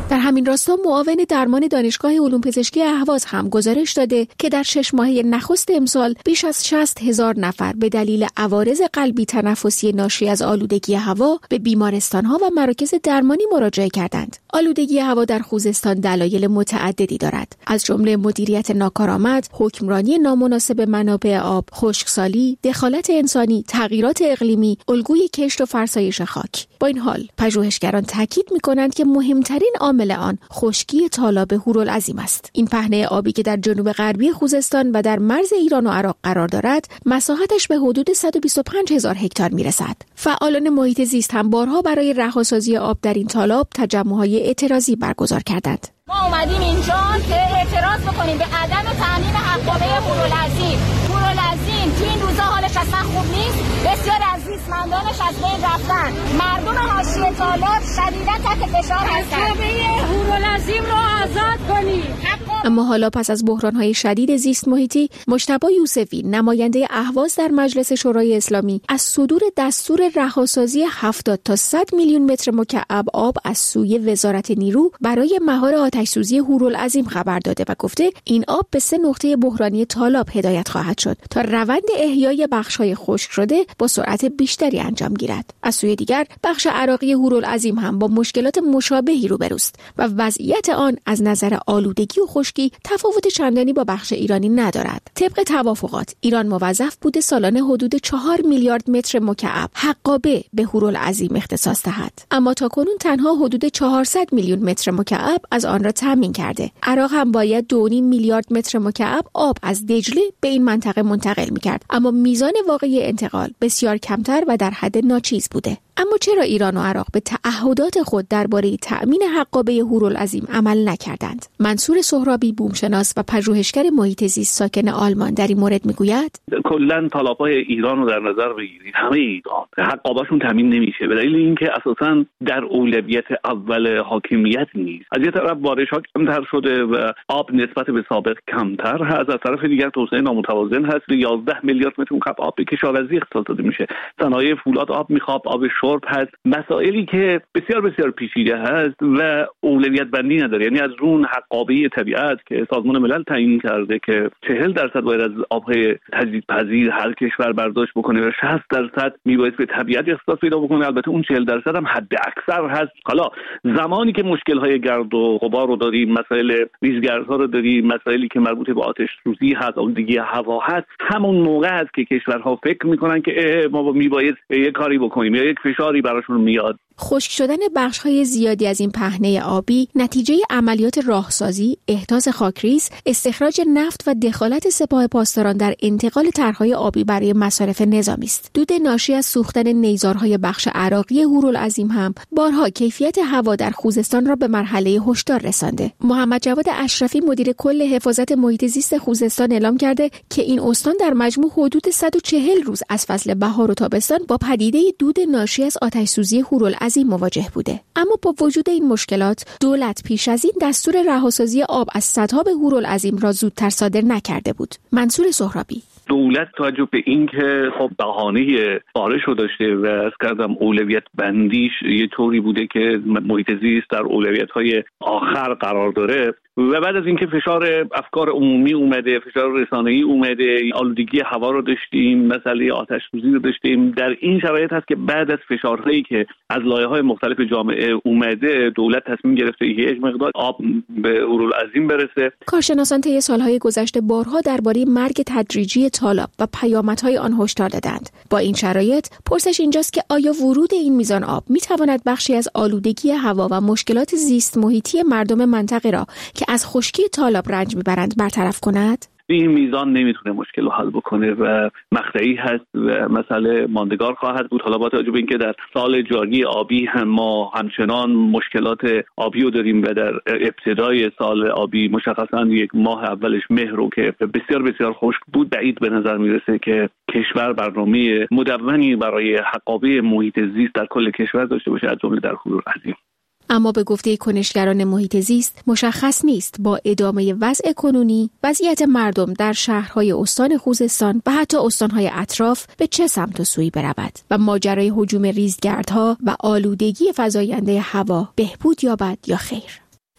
در همین راستا معاون درمان دانشگاه علوم پزشکی اهواز هم گزارش داده که در 6 ماهه نخست امسال بیش از 60,000 نفر به دلیل عوارض قلبی تنفسی ناشی از آلودگی هوا به بیمارستان‌ها و مراکز درمانی مراجعه کردند. آلودگی هوا در خوزستان دلایل متعددی دارد، از جمله مدیریت ناکارآمد، حکمرانی نامناسب منابع آب، خشکسالی، دخالت انسانی، تغییرات اقلیمی، الگوی کشت و فرسایش خاک. با این حال پژوهشگران تاکید می‌کنند که مهمترین عامل آن خشکی تالاب هورالعظیم است. این پهنه آبی که در جنوب غربی خوزستان و در مرز ایران و عراق قرار دارد، مساحتش به حدود 125,000 هکتار میرسد. فعالان محیط زیست هم بارها برای رهاسازی آب در این تالاب تجمع‌های اعتراضی برگزار کردند. ما اومدیم اینجا که اعتراض بکنیم به عدم تامین حقابه هورالعظیم. هورالعظیم تو این روزا حالش اصلا خوب نیست. بسیار از زیستمندانش از بین رفتن. مردم حاشیه تالاب شدیداً تحت فشار هستند. حقابه هورالعظیم رو آزاد کنید. اما حالا پس از بحران‌های شدید زیست محیطی، مجتبی یوسفی نماینده اهواز در مجلس شورای اسلامی از صدور دستور رهاسازی 70 تا 100 میلیون متر مکعب آب از سوی وزارت نیرو برای مهار آتش‌سوزی هورالعظیم خبر داده و گفته این آب به 3 نقطه بحرانی تالاب هدایت خواهد شد تا روند احیای بخش‌های خشک شده با سرعت بیشتری انجام گیرد. از سوی دیگر بخش عراقی هورالعظیم هم با مشکلات مشابهی روبروست و وضعیت آن از نظر آلودگی و خشکی تفاوت چندانی با بخش ایرانی ندارد. طبق توافقات ایران موظف بوده سالانه حدود 4 میلیارد متر مکعب حقابه به هورالعظیم اختصاص دهد، اما تاکنون تنها حدود 400 میلیون متر مکعب از آن را تامین کرده. عراق هم باید 2.5 میلیارد متر مکعب آب از دجله به این منطقه منتقل می‌کرد، اما میزان واقعی انتقال بسیار کمتر و در حد ناچیز بوده. اما چرا ایران و عراق به تعهدات خود درباره تأمین حقابه هورالعظیم عمل نکردند؟ منصور سهرابی بومشناس و پژوهشگر محیط زیست ساکن آلمان در این مورد میگوید کلا طالب‌های ایران رو در نظر بگیرید، همه ایران حقابه‌شون تامین نمیشه به دلیل اینکه اساساً در اولویت اول حاکمیت نیست. از یه طرف بارش‌ها کمتر شده و آب نسبت به سابق کمتر هست، از طرف دیگر توسعه نامتوازن هست. 11 میلیارد متر مکعب آب به کشاورزی اختصاص داده میشه. صنایع فولاد آب میخواد، آب شرب هست، مسائلی که بسیار بسیار پیچیده هست و اولویت بندی نداره. یعنی از اون حقابه طبیعت که سازمان ملل تعیین کرده که 40% باید از آبهای تجدیدپذیر هر کشور برداشت بکنه و 60% میباید به طبیعت اختصاص پیدا بکنه. البته اون 40% هم حد اکثر هست. حالا زمانی که مشکل‌های گرد و غبار رو داریم، مسائل ریزگردها رو داریم، مسائلی که مربوط به آتش سوزی هست، آلودگی هوا هست، همون موقع است که کشورها فکر میکنن که ما میباید یک کاری بکنیم یا یک فشاری براشون میاد. خشک شدن بخش‌های زیادی از این پهنه آبی نتیجه عملیات راهسازی، احداث خاکریز، استخراج نفت و دخالت سپاه پاسداران در انتقال طرح‌های آبی برای مصارف نظامی است. دود ناشی از سوختن نیزارهای بخش عراقی هورالعظیم هم بارها کیفیت هوا در خوزستان را به مرحله هشدار رسانده. محمد جواد اشرفی مدیر کل حفاظت محیط زیست خوزستان اعلام کرده که این استان در مجموع حدود 140 روز از فصل بهار و تابستان با پدیده دود ناشی از آتش‌سوزی هورالعظیم مواجه بوده. اما با وجود این مشکلات دولت پیش از این دستور رهاسازی آب از سدها به هورالعظیم را زودتر صادر نکرده بود. منصور سهرابی دولت توجه به این که خب بهانه بارش رو داشته و از کردم اولویت بندیش یه طوری بوده که محیط زیست در اولویت‌های آخر قرار داره و بعد از اینکه فشار افکار عمومی اومده، فشار رسانه‌ای اومده، آلودگی هوا رو داشتیم، مسئله آتش سوزی رو داشتیم، در این شرایط هست که بعد از فشارهایی که از لایه‌های مختلف جامعه اومده دولت تصمیم گرفته یک مقدار آب به هورالعظیم برسه. کارشناسان طی سال‌های گذشته بارها درباره مرگ تدریجی تالاب و پیامدهای آن هشدار دادند. با این شرایط پرسش اینجاست که آیا ورود این میزان آب می‌تواند بخشی از آلودگی هوا و مشکلات زیست محیطی مردم منطقه را که از خشکی تالاب رنج میبرند برطرف کند؟ این میزان نمیتونه مشکل رو حل بکنه و مقطعی هست و مسئله ماندگار خواهد بود. حالا با توجه به اینکه در سال جاری آبی هم ما همچنان مشکلات آبی رو داریم و در ابتدای سال آبی مشخصا یک ماه اولش مهر رو که بسیار بسیار خشک بود، بعید به نظر میرسه که کشور برنامه مدونی برای حقابه محیط زیست در کل کشور داشته باشه، از جمله در هورالعظیم. اما به گفته کنشگران محیط زیست مشخص نیست با ادامه وضع کنونی وضعیت مردم در شهرهای استان خوزستان و حتی استانهای اطراف به چه سمت و سوی برود و ماجرای هجوم ریزگردها و آلودگی فزاینده هوا بهبود یابد یا خیر.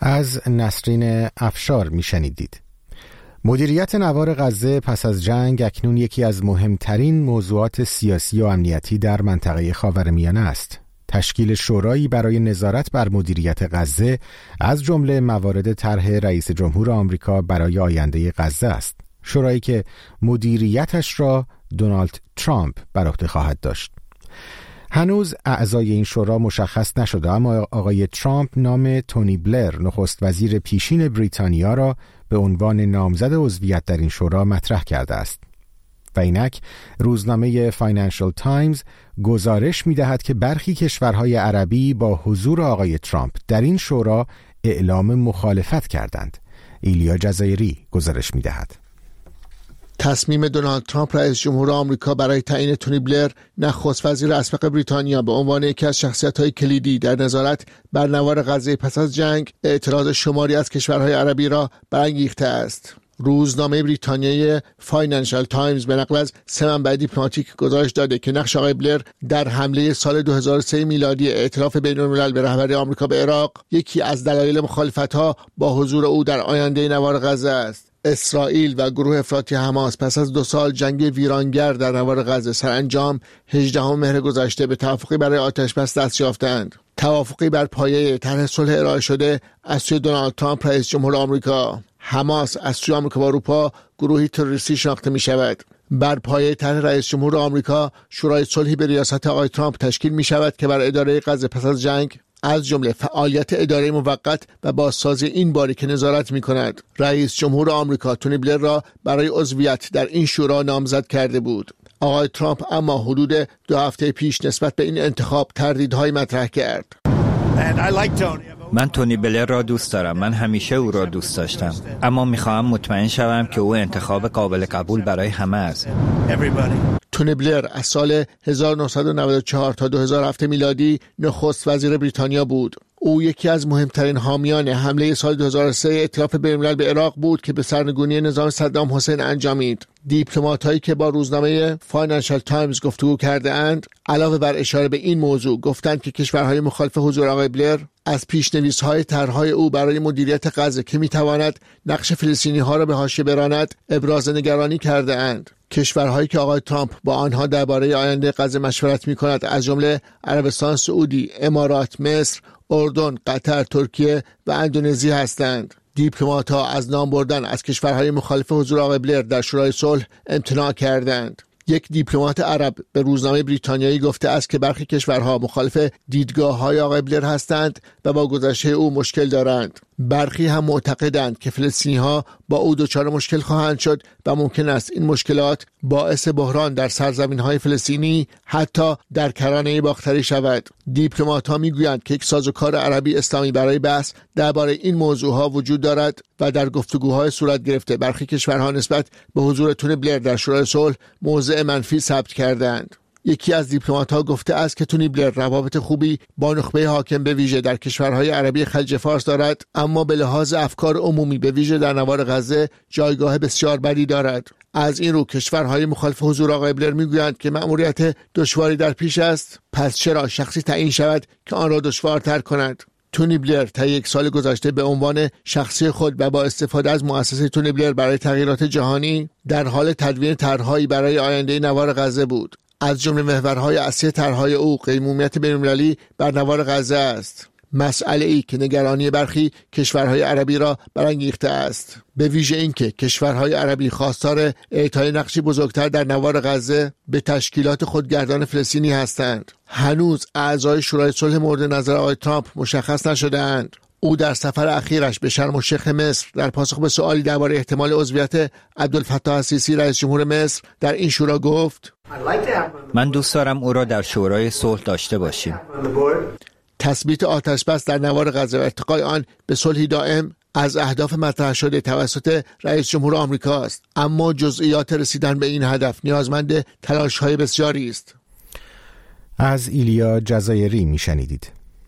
از نسرین افشار میشنیدید. مدیریت نوار غزه پس از جنگ اکنون یکی از مهمترین موضوعات سیاسی و امنیتی در منطقه خاورمیانه است. تشکیل شورایی برای نظارت بر مدیریت غزه از جمله موارد طرح رئیس جمهور آمریکا برای آینده غزه است. شورایی که مدیریتش را دونالد ترامپ بر عهده خواهد داشت. هنوز اعضای این شورا مشخص نشده، اما آقای ترامپ نام تونی بلر نخست وزیر پیشین بریتانیا را به عنوان نامزد عضویت در این شورا مطرح کرده است. و اینک روزنامه فاینانشال تایمز گزارش می‌دهد که برخی کشورهای عربی با حضور آقای ترامپ در این شورا اعلام مخالفت کردند. ایلیا جزایری گزارش می‌دهد. تصمیم دونالد ترامپ رئیس جمهور آمریکا برای تعیین تونی بلر نخست وزیر اسبق بریتانیا به عنوان یکی از شخصیت‌های کلیدی در نظارت بر نوار غزه پس از جنگ اعتراض شماری از کشورهای عربی را برانگیخته است. روزنامه بریتانیایی فاینانشال تایمز به نقل از 3 منبع دیپلماتیک گزارش داده که نقش آقای بلر در حمله سال 2003 میلادی ائتلاف بین‌الملل به رهبری آمریکا به عراق یکی از دلایل مخالفت‌ها با حضور او در آینده نوار غزه است. اسرائیل و گروه افراطی حماس پس از 2 سال جنگ ویرانگر در نوار غزه سرانجام 18 مهر گذشته به توافقی برای آتشبس دست یافتند. توافقی بر پایه طرح صلح ارائه شده از سوی دونالد ترامپ رئیس جمهور آمریکا. حماس از سوی آمریکا و اروپا گروهی تروریستی شناخته می شود. بر پایه طرح رئیس جمهور آمریکا شورای صلحی به ریاست آقای ترامپ تشکیل می شود که بر اداره غزه پس از جنگ از جمله فعالیت اداره موقت و بازسازی این باریکه نظارت می کند. رئیس جمهور آمریکا تونی بلر را برای عضویت در این شورا نامزد کرده بود. آقای ترامپ اما حدود 2 هفته پیش نسبت به این انتخاب تردیدهای مطرح کرد. من تونی بلر را دوست دارم. من همیشه او را دوست داشتم. اما میخواهم مطمئن شوم که او انتخاب قابل قبول برای همه است. تونی بلر از سال 1994 تا 2007 میلادی نخست وزیر بریتانیا بود. او یکی از مهمترین حامیان حمله سال 2003 ائتلاف بین‌الملل به عراق بود که به سرنگونی نظام صدام حسین انجامید. دیپلمات‌هایی که با روزنامه فاینانشال تایمز گفتگو کرده اند علاوه بر اشاره به این موضوع گفتند که کشورهای مخالف حضور آقای بلر از پیشنویس‌های طرح‌های او برای مدیریت غزه که می‌تواند نقش فلسطینی‌ها را به حاشیه براند ابراز نگرانی کرده اند. کشورهایی که آقای ترامپ با آنها درباره آینده غزه مشورت می‌کند از جمله عربستان سعودی، امارات، مصر، اردن، قطر، ترکیه و اندونزی هستند. دیپلمات‌ها از نام بردن از کشورهای مخالف حضور آقای بلر در شورای صلح امتناع کردند. یک دیپلمات عرب به روزنامه بریتانیایی گفته است که برخی کشورها مخالف دیدگاه‌های آقای بلر هستند و با گذشته او مشکل دارند. برخی هم معتقدند که فلسطینی‌ها با او دچار مشکل خواهند شد و ممکن است این مشکلات باعث بحران در سرزمین‌های فلسطینی حتی در کرانه باختری شود. دیپلمات‌ها می‌گویند که یک سازوکار عربی اسلامی برای بحث درباره این موضوعها وجود دارد و در گفتگوهای صورت گرفته برخی کشورها نسبت به حضور تونی بلر در شورای صلح موضع منفی ثبت کردند. یکی از دیپلمات‌ها گفته است که تونی بلر روابط خوبی با نخبه حاکم به ویژه در کشورهای عربی خلیج فارس دارد، اما به لحاظ افکار عمومی به ویژه در نوار غزه جایگاه بسیار بدی دارد. از این رو کشورهای مخالف حضور آقای بلر میگویند که مأموریت دشواری در پیش است، پس چرا شخصی تعیین شود که آن را دشوارتر کند؟ تونی بلر تا 1 سال گذشته به عنوان شخصی خود و با استفاده از مؤسسه تونی بلر برای تغییرات جهانی در حال تدوین طرح‌هایی برای آینده نوار غزه بود. از جمله محورهای اصلی طرح‌های او قیمومیت بین‌المللی بر نوار غزه است، مسئله ای که نگرانی برخی کشورهای عربی را برانگیخته است، به ویژه اینکه کشورهای عربی خواستار اعطای نقشی بزرگتر در نوار غزه به تشکیلات خودگردان فلسطینی هستند. هنوز اعضای شورای صلح مورد نظر آقای ترامپ مشخص نشده‌اند. او در سفر اخیرش به شرم الشیخ مصر در پاسخ به سوالی درباره احتمال عضویت عبدالفتاح السیسی رئیس جمهور مصر در این شورا گفت: من دوست دارم او را در شورای صلح داشته باشیم. تثبیت آتشبس در نوار غزه و ارتقای آن به صلحی دائم از اهداف مطرح شده توسط رئیس جمهور آمریکا است، اما جزئیات رسیدن به این هدف نیازمند تلاش‌های بسیاری است. از ایلیا جزایری میشنیدید.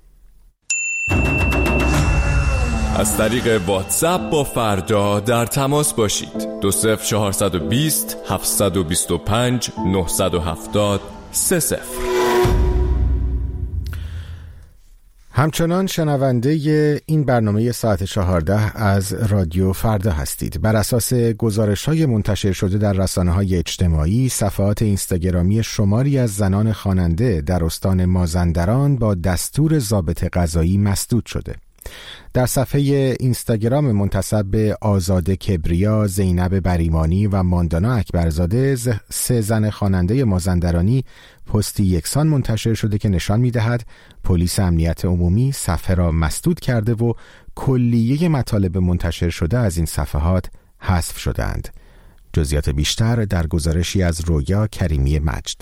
از طریق واتساپ با فردا در تماس باشید. 20420 725 970 30. همچنان شنونده این برنامه ساعت 14 از رادیو فردا هستید. بر اساس گزارش‌های منتشر شده در رسانه‌های اجتماعی، صفحات اینستاگرامی شماری از زنان خواننده در استان مازندران با دستور ضابط قضایی مسدود شده. در صفحه اینستاگرام منتسب به آزاده کبریا، زینب بریمانی و ماندانا اکبرزاده، 3 زن خواننده مازندرانی، پستی یکسان منتشر شده که نشان می‌دهد پلیس امنیت عمومی صفحه را مسدود کرده و کلیه مطالب منتشر شده از این صفحات حذف شده‌اند. جزئیات بیشتر در گزارشی از رویا کریمی مجد.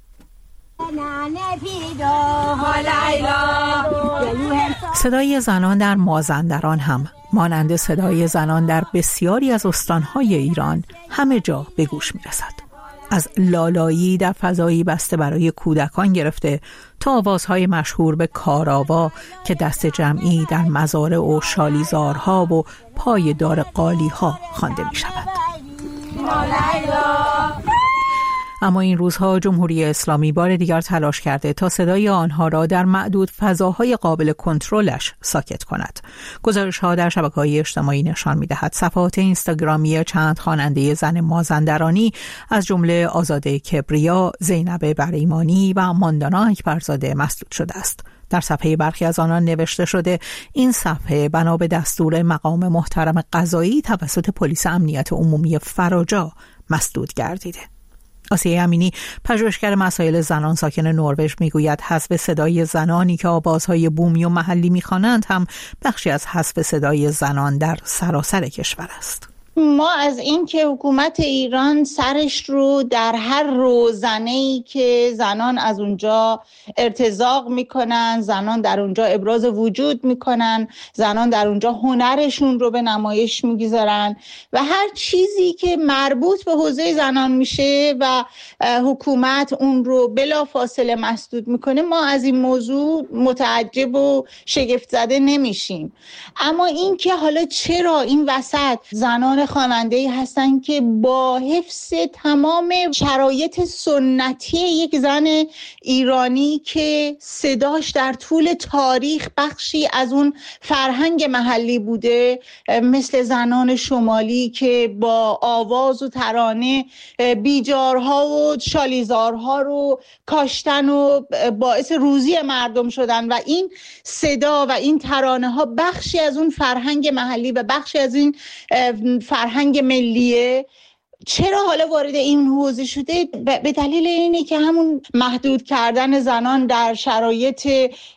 صدای زنان در مازندران هم مانند صدای زنان در بسیاری از استانهای ایران همه جا به گوش می‌رسد. از لالایی در فضایی بسته برای کودکان گرفته تا آوازهای مشهور به کاراوا که دست جمعی در مزارع و شالیزارها و پایدار قالیها خوانده می‌شود. اما این روزها جمهوری اسلامی بار دیگر تلاش کرده تا صدای آنها را در معدود فضاهای قابل کنترلش ساکت کند. گزارش‌ها در شبکه‌های اجتماعی نشان می‌دهد صفحات اینستاگرامی چند خواننده زن مازندرانی از جمله آزاده کبریا، زینب بریمانی و ماندانا اکبرزاده مسدود شده است. در صفحه برخی از آنان نوشته شده این صفحه بنا به دستور مقام محترم قضایی توسط پلیس امنیت عمومی فراجا مسدود گردیده. آسیه امینی، پژوهشگر مسائل زنان ساکن نروژ، میگوید حذف صدای زنانی که آوازهای بومی و محلی میخوانند هم بخشی از حذف صدای زنان در سراسر کشور است. ما از این که حکومت ایران سرش رو در هر روزنه‌ای که زنان از اونجا ارتزاق میکنن، زنان در اونجا ابراز وجود میکنن، زنان در اونجا هنرشون رو به نمایش میگذارن و هر چیزی که مربوط به حوزه زنان میشه و حکومت اون رو بلافاصله مسدود میکنه، ما از این موضوع متعجب و شگفت زده نمیشیم. اما این که حالا چرا این وسط زنان خواننده‌ای هستن که با حفظ تمام شرایط سنتی یک زن ایرانی که صداش در طول تاریخ بخشی از اون فرهنگ محلی بوده، مثل زنان شمالی که با آواز و ترانه بیجارها و شالیزارها رو کاشتن و باعث روزی مردم شدن و این صدا و این ترانه ها بخشی از اون فرهنگ محلی و بخشی از این فرهنگ ملیه، چرا حالا وارد این حوزه شده؟ به دلیل اینه که همون محدود کردن زنان در شرایط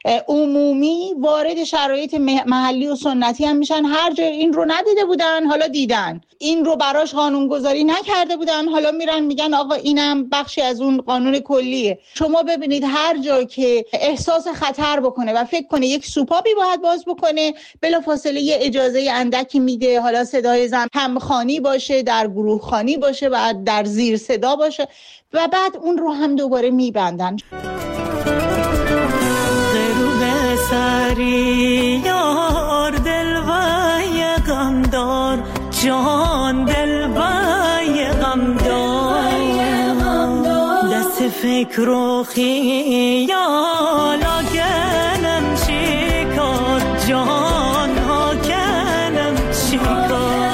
عمومی وارد شرایط محلی و سنتی هم میشن. هر جا این رو ندیده بودن حالا دیدن، این رو براش قانونگذاری نکرده بودن حالا میرن میگن آقا اینم بخشی از اون قانون کلیه. شما ببینید هر جا که احساس خطر بکنه و فکر کنه یک سوپاپی باید باز بکنه، بلافاصله یه اجازه اندکی میده، حالا صدای زن هم خوانی باشه، در گروه خوانی باشه و در زیر صدا باشه و بعد اون رو هم دوباره میبندن. غروب سری یار دل و یکم دار، جان دل و یکم دار، دست فکر و خیال آگنم شکار، جان آگنم شکار.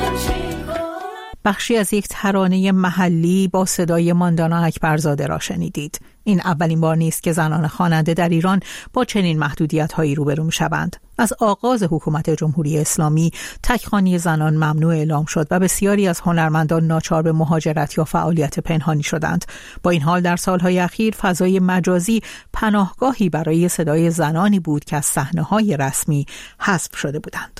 بخشی از یک ترانه محلی با صدای ماندانا اکبرزاده را شنیدید. این اولین بار نیست که زنان خواننده در ایران با چنین محدودیت‌هایی روبرو می‌شوند. از آغاز حکومت جمهوری اسلامی تک‌خوانی زنان ممنوع اعلام شد و بسیاری از هنرمندان ناچار به مهاجرت یا فعالیت پنهانی شدند. با این حال در سالهای اخیر فضای مجازی پناهگاهی برای صدای زنانی بود که از صحنه‌های رسمی حذف شده بودند.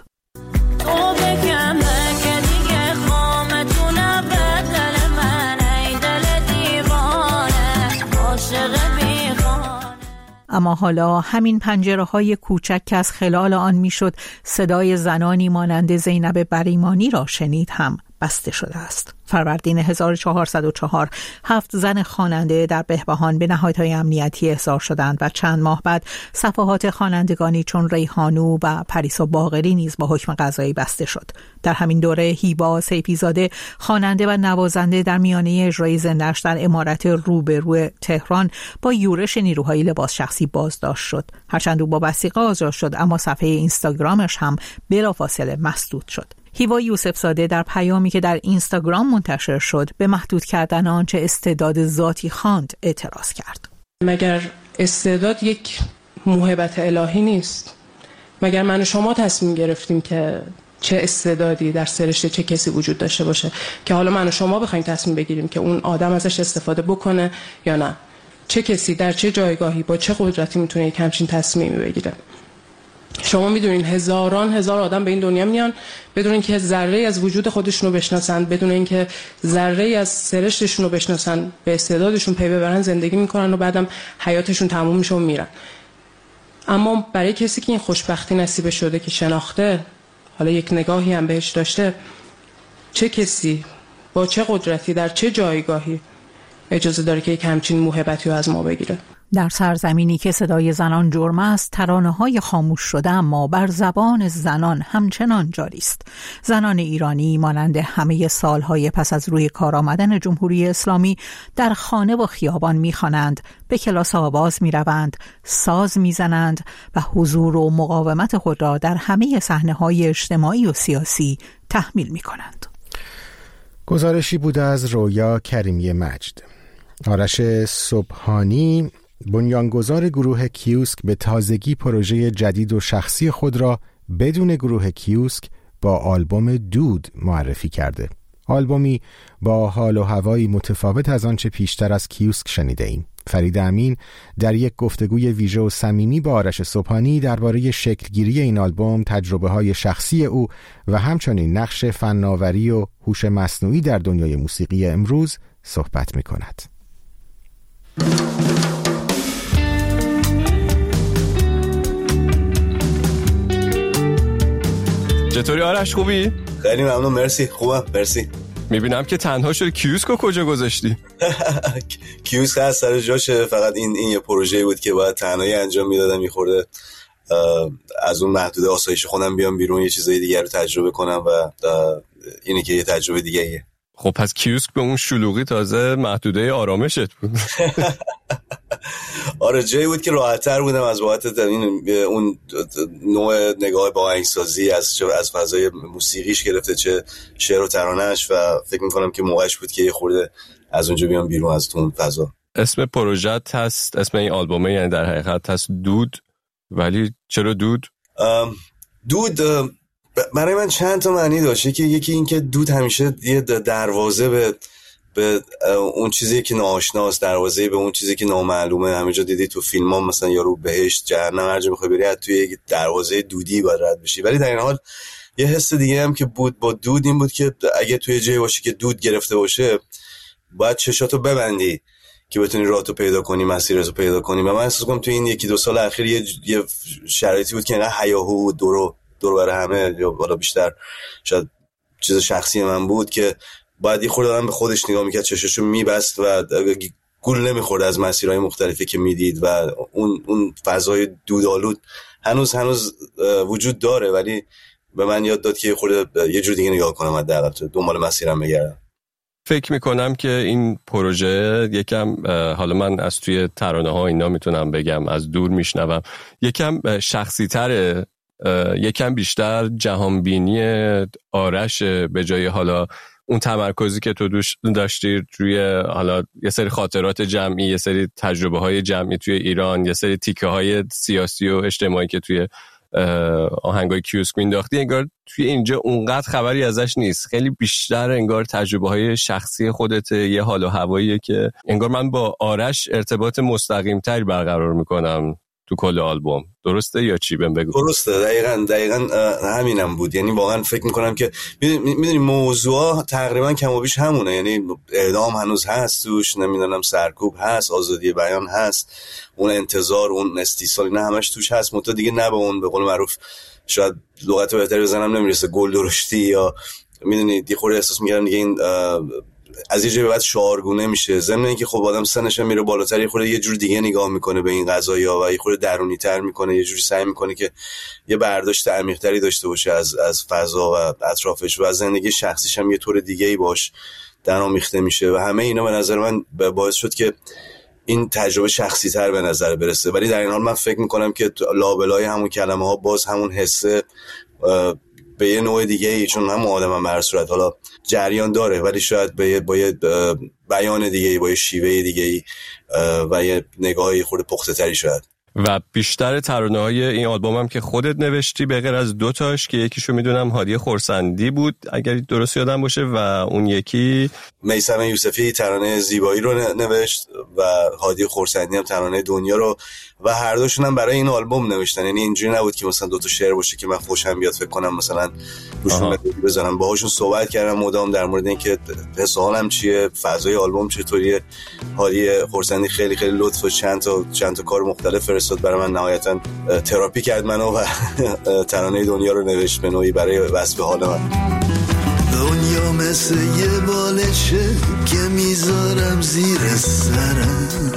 اما حالا همین پنجره‌های کوچک که از خلال آن میشد صدای زنانی مانند زینب بریمانی را شنید هم بسته شده است. فروردین 1404 7 زن خواننده در بهبهان به نهادهای امنیتی احضار شدند و چند ماه بعد صفحات خوانندگانی چون ریحانو و پریسا باقری نیز با حکم قضایی بسته شد. در همین دوره هیبا سیفیزاده خواننده و نوازنده در میانه اجرای زنده‌اش در عمارت روبرو تهران با یورش نیروهای لباس شخصی بازداشت شد. هرچند او با وثیقه آزاد شد اما صفحه اینستاگرامش هم بلافاصله مسدود شد. هیوا یوسف زاده در پیامی که در اینستاگرام منتشر شد به محدود کردن آنچه استعداد ذاتی خواند اعتراض کرد. مگر استعداد یک موهبت الهی نیست؟ مگر من و شما تصمیم گرفتیم که چه استعدادی در سرشت چه کسی وجود داشته باشه که حالا من و شما بخوایم تصمیم بگیریم که اون آدم ازش استفاده بکنه یا نه؟ چه کسی در چه جایگاهی با چه قدرتی میتونه یک همچین تصمیمی بگیره؟ شما میدونین هزار آدم به این دنیا میان بدون اینکه ذره از وجود خودشونو بشناسن، بدون اینکه ذره از سرشتشونو بشناسن، به استعدادشون پی ببرن، زندگی میکنن و بعدم حیاتشون تموم میشه و میرن. اما برای کسی که این خوشبختی نصیب شده که شناخته، حالا یک نگاهی هم بهش داشته، چه کسی با چه قدرتی در چه جایگاهی اجازه داره که یک همچین موهبتی رو از ما بگیره؟ در سرزمینی که صدای زنان جرم است، ترانه‌های خاموش شده اما بر زبان زنان همچنان جاری است. زنان ایرانی مانند همه سالهای پس از روی کار آمدن جمهوری اسلامی در خانه و خیابان می‌خوانند، به کلاس آواز می‌روند، ساز می‌زنند و حضور و مقاومت خود را در همه صحنه‌های اجتماعی و سیاسی تحمیل می‌کنند. گزارشی بود از رویا کریمی مجد. آرش صبحانی بنیانگذار گروه کیوسک به تازگی پروژه جدید و شخصی خود را بدون گروه کیوسک با آلبوم دود معرفی کرده. آلبومی با حال و هوایی متفاوت از آنچه پیشتر از کیوسک شنیده ایم. فرید امین در یک گفتگوی ویژه و صمیمی با آرش صبحانی درباره شکلگیری این آلبوم، تجربه‌های شخصی او و همچنین نقش فناوری و هوش مصنوعی در دنیای موسیقی امروز صحبت می‌کند. چطوری آرش، خوبی؟ خیلی ممنون، مرسی، خوبم، مرسی. میبینم که تنها شد. کیوسکو کجا گذاشتی؟ کیوسک هست سر جاشه، فقط این یه پروژه بود که باید تنهایی انجام میدادم، میخورده از اون محدوده آسایش خودم بیام بیرون، یه چیزای دیگر رو تجربه کنم و اینه که یه تجربه دیگه‌ایه. خب پس کیوسک به اون شلوغی تازه محدوده آرامشت بود. آره، جایی بود که راحت‌تر بودم از بابت اون نوع نگاه با آهنگسازی، از فضای موسیقیش گرفته چه شعر و ترانه‌اش، و فکر می‌کنم که موقعش بود که یه خورده از اونجا بیام بیرون از اون فضا. اسم پروژت هست، اسم این آلبومه یعنی در حقیقت هست دود، ولی چرا دود؟ دود برای من چند تا معنی داشته که یکی این که دود همیشه یه دروازه به اون چیزی که ناآشناست، دروازه به اون چیزی که نامعلومه. همه جا دیدی تو فیلم‌ها مثلا یارو بهشت، جهنم، هر جا بخوای بری توی یک دروازه دودی باید رد بشی. ولی در این حال یه حس دیگه هم که بود با دود این بود که اگه توی جایی باشی که دود گرفته باشه، باید چشاتو ببندی که بتونی راهتو پیدا کنی، مسیرتو پیدا کنی. و من احساس کنم توی این یکی دو سال اخیر یه شرایطی بود که انقدر هیاهو دور برای همه، یا بالا بیشتر شاید چیز شخصی من بود، که باید یه خورده آدم به خودش نگاه میکرد، چشاشو میبست و گول نمیخورد از مسیرهای مختلفی که میدید. و اون فضای دودآلود هنوز وجود داره، ولی به من یاد داد که یه خورده یه جور دیگه نگاه کنم، حداقل دنبال مسیرم بگردم. فکر میکنم که این پروژه یکم، حالا من از توی ترانه ها اینا میتونم بگم از دور میشنوم، یکم شخصی تره، یکم بیشتر جهانبینی آرش به جای حالا اون تمرکزی که تو داشتی روی حالا یه سری خاطرات جمعی، یه سری تجربه های جمعی توی ایران، یه سری تیکه های سیاسی و اجتماعی که توی آهنگای کیوسک مینداختی. انگار توی اینجا اونقدر خبری ازش نیست، خیلی بیشتر انگار تجربه های شخصی خودت، یه حال و هواییه که انگار من با آرش ارتباط مستقیم تری برقرار میکنم تو کل آلبوم. درسته یا چی؟ بهم بگو. درسته، دقیقاً همینم بود. یعنی واقعا فکر میکنم که میدونی موضوعا تقریبا کم و بیش همونه، یعنی اعدام هنوز هست توش، نمیدونم سرکوب هست، آزادی بیان هست، اون انتظار، اون استیصال، نه همش توش هست. متو دیگه نه به اون به قول معروف شاید لغت بهتری بزنم نمیرسه، گل درشتی یا میدونید یه خورده احساس می‌کردم دیگه این از یه جایی بعد شعارگونه میشه، ضمن اینکه خب آدم سنش میره بالاتر، یه خورده یه جور دیگه نگاه میکنه به این قضایا و یه خورده درونی‌تر میکنه، یه جوری سعی میکنه که یه برداشت عمیق‌تری داشته باشه از فضا و اطرافش و از زندگی شخصیش هم یه طور دیگه‌ای باش درآمیخته میشه و همه اینا به نظر من باعث شد که این تجربه شخصی تر به نظر برسه. ولی در این حال من فکر میکنم که لابلای همون کلمه ها باز همون حسه به یه نوع دیگه ای، چون هم آدم هم به هر صورت حالا جریان داره ولی شاید با یه بیان دیگه ای، با یه شیوه دیگه ای و یه نگاهی خورده پخته تری شاید. و بیشتر ترانه‌های این آلبوم هم که خودت نوشتی به غیر از 2 تاش که یکیشو میدونم هادی خرسندی بود اگر درست یادم باشه و اون یکی میثم یوسفی ترانه زیبایی رو نوشت و هادی خرسندی هم ترانه دنیا رو و هر دوشون هم برای این آلبوم نوشتن. یعنی اینجوری نبود که مثلا 2 تا شعر باشه که من خوشم بیاد فکر کنم مثلا روشون بزنم. باهاشون صحبت کردم مدام در مورد اینکه حس و حالم چیه، فضای آلبوم چطوریه. هادی خرسندی خیلی خیلی لطف و چند تا کار مختلف فرستاد برای من، نهایتا تراپی کرد منو و ترانه دنیا رو نوشت به نوعی برای وصف حال من. دنیا مثل یه بالشه که میذارم زیر سرم،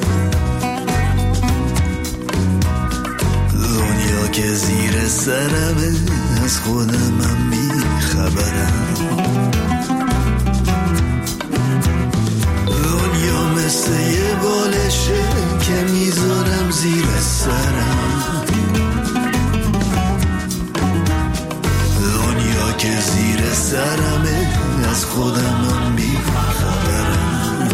دنیا که زیر سرمه از خودمم بیخبرم. دنیا مثل یه بالشه که میذارم زیر سرم، دنیا که زیر سرمه از خودمم بیخبرم.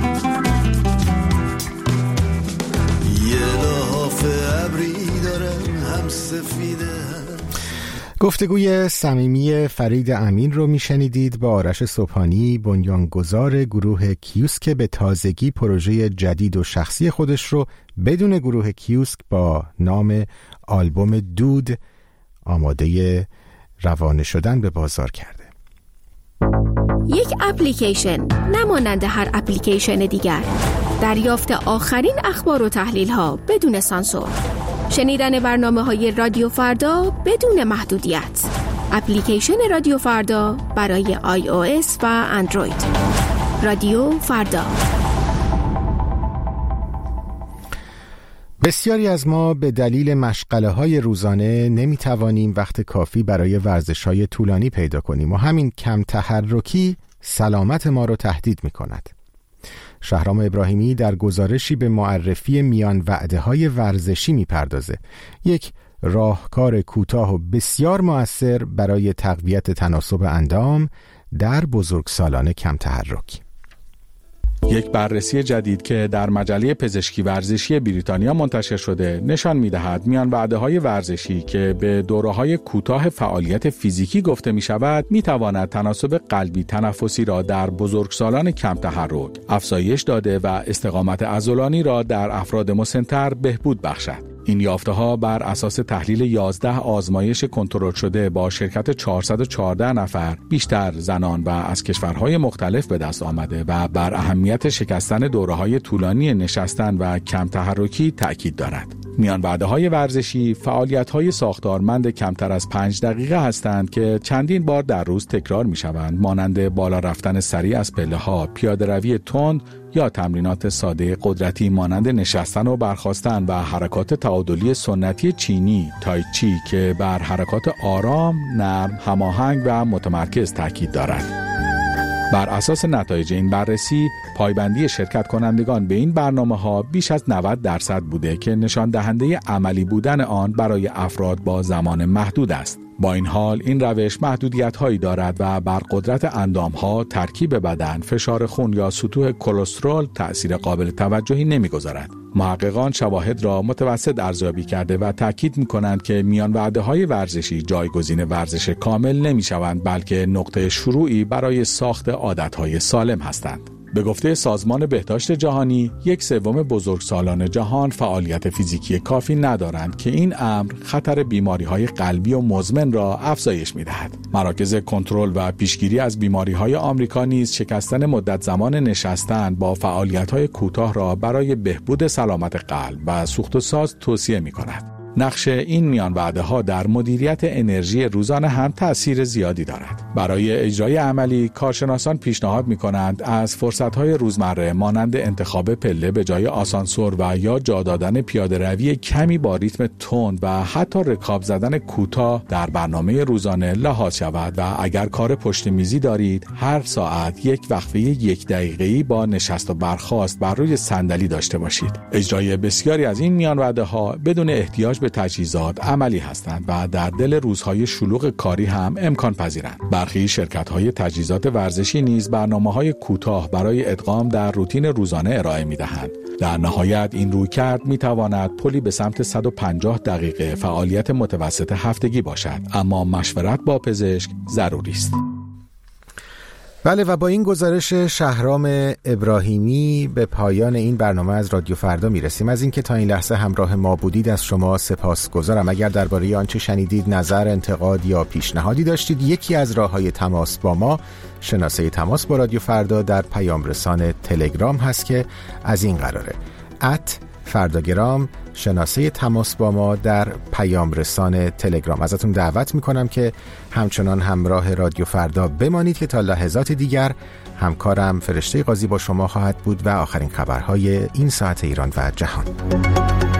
یه لحاف ابری دارم هم سفیده. گفتگوی صمیمی فرید امین رو میشنیدید با آرش صبحانی، بنیانگذار گروه کیوسک، به تازگی پروژه جدید و شخصی خودش رو بدون گروه کیوسک با نام آلبوم دود آماده روانه شدن به بازار کرده. یک اپلیکیشن نمانند هر اپلیکیشن دیگر، دریافت آخرین اخبار و تحلیل ها بدون سانسور، شنیدن برنامه‌های رادیو فردا بدون محدودیت. اپلیکیشن رادیو فردا برای iOS و اندروید. رادیو فردا. بسیاری از ما به دلیل مشغله‌های روزانه نمی‌توانیم وقت کافی برای ورزش‌های طولانی پیدا کنیم و همین کم تحرکی سلامت ما را تهدید می‌کند. شهرام ابراهیمی در گزارشی به معرفی میان وعده‌های ورزشی می‌پردازه، یک راهکار کوتاه و بسیار مؤثر برای تقویت تناسب اندام در بزرگسالان کم تحرک. یک بررسی جدید که در مجله پزشکی ورزشی بریتانیا منتشر شده نشان می‌دهد میان وعده‌های ورزشی که به دوره‌های کوتاه فعالیت فیزیکی گفته می‌شود می‌تواند تناسب قلبی تنفسی را در بزرگسالان کم تحرک افزایش داده و استقامت عضلانی را در افراد مسن‌تر بهبود بخشد. این یافته‌ها بر اساس تحلیل 11 آزمایش کنترل شده با شرکت 414 نفر بیشتر زنان و از کشورهای مختلف به دست آمده و بر اهمیت شکستن دوره‌های طولانی نشستن و کم تحرکی تأکید دارد. میان وعده‌های ورزشی فعالیت‌های ساختارمند کمتر از 5 دقیقه هستند که چندین بار در روز تکرار می‌شوند، مانند بالا رفتن سریع از پله‌ها، پیاده‌روی تند یا تمرینات ساده قدرتی مانند نشستن و برخاستن و حرکات تعادلی سنتی چینی تای چی که بر حرکات آرام، نرم، هماهنگ و متمرکز تاکید دارد. بر اساس نتایج این بررسی، پایبندی شرکت کنندگان به این برنامه‌ها بیش از 90% بوده که نشان دهنده عملی بودن آن برای افراد با زمان محدود است. با این حال این روش محدودیت‌هایی دارد و بر قدرت اندام‌ها، ترکیب بدن، فشار خون یا سطوح کلسترول تأثیر قابل توجهی نمی‌گذارد. محققان شواهد را متوسط ارزیابی کرده و تاکید می‌کنند که میان وعده‌های ورزشی جایگزین ورزش کامل نمی‌شوند، بلکه نقطه شروعی برای ساخت عادت‌های سالم هستند. به گفته سازمان بهداشت جهانی، 1/3 بزرگسالان جهان فعالیت فیزیکی کافی ندارند که این امر خطر بیماری‌های قلبی و مزمن را افزایش می‌دهد. مراکز کنترل و پیشگیری از بیماری‌های آمریکا نیز شکستن مدت زمان نشستن با فعالیت‌های کوتاه را برای بهبود سلامت قلب و سوخت و ساز توصیه می‌کند. نقش این میان وعده ها در مدیریت انرژی روزانه هم تأثیر زیادی دارد. برای اجرای عملی کارشناسان پیشنهاد می‌کنند از فرصت‌های روزمره مانند انتخاب پله به جای آسانسور و یا جا دادن پیاده‌روی کمی با ریتم تند و حتی رکاب زدن کوتاه در برنامه روزانه لحاظ شود و اگر کار پشت میزی دارید هر ساعت یک وقفه 1 دقیقه‌ای با نشست و برخاست بر روی صندلی داشته باشید. اجرای بسیاری از این میان وعده ها بدون احتیاج به تجهیزات عملی هستند و در دل روزهای شلوغ کاری هم امکان پذیرند. برخی شرکت‌های تجهیزات ورزشی نیز برنامه‌های کوتاه برای ادغام در روتین روزانه ارائه می‌دهند. در نهایت این رویکرد می‌تواند پلی به سمت 150 دقیقه فعالیت متوسط هفتگی باشد، اما مشورت با پزشک ضروری است. بله و با این گزارش شهرام ابراهیمی به پایان این برنامه از رادیو فردا میرسیم. از اینکه تا این لحظه همراه ما بودید از شما سپاسگزارم. اگر درباره آنچه شنیدید نظر، انتقاد یا پیشنهادی داشتید، یکی از راه‌های تماس با ما شناسه تماس با رادیو فردا در پیام رسان تلگرام هست که از این قراره: @فرداگرام، شناسه تماس با ما در پیام رسان تلگرام. ازتون دعوت میکنم که همچنان همراه رادیو فردا بمانید که تا لحظات دیگر همکارم فرشته قاضی با شما خواهد بود و آخرین خبرهای این ساعت ایران و جهان.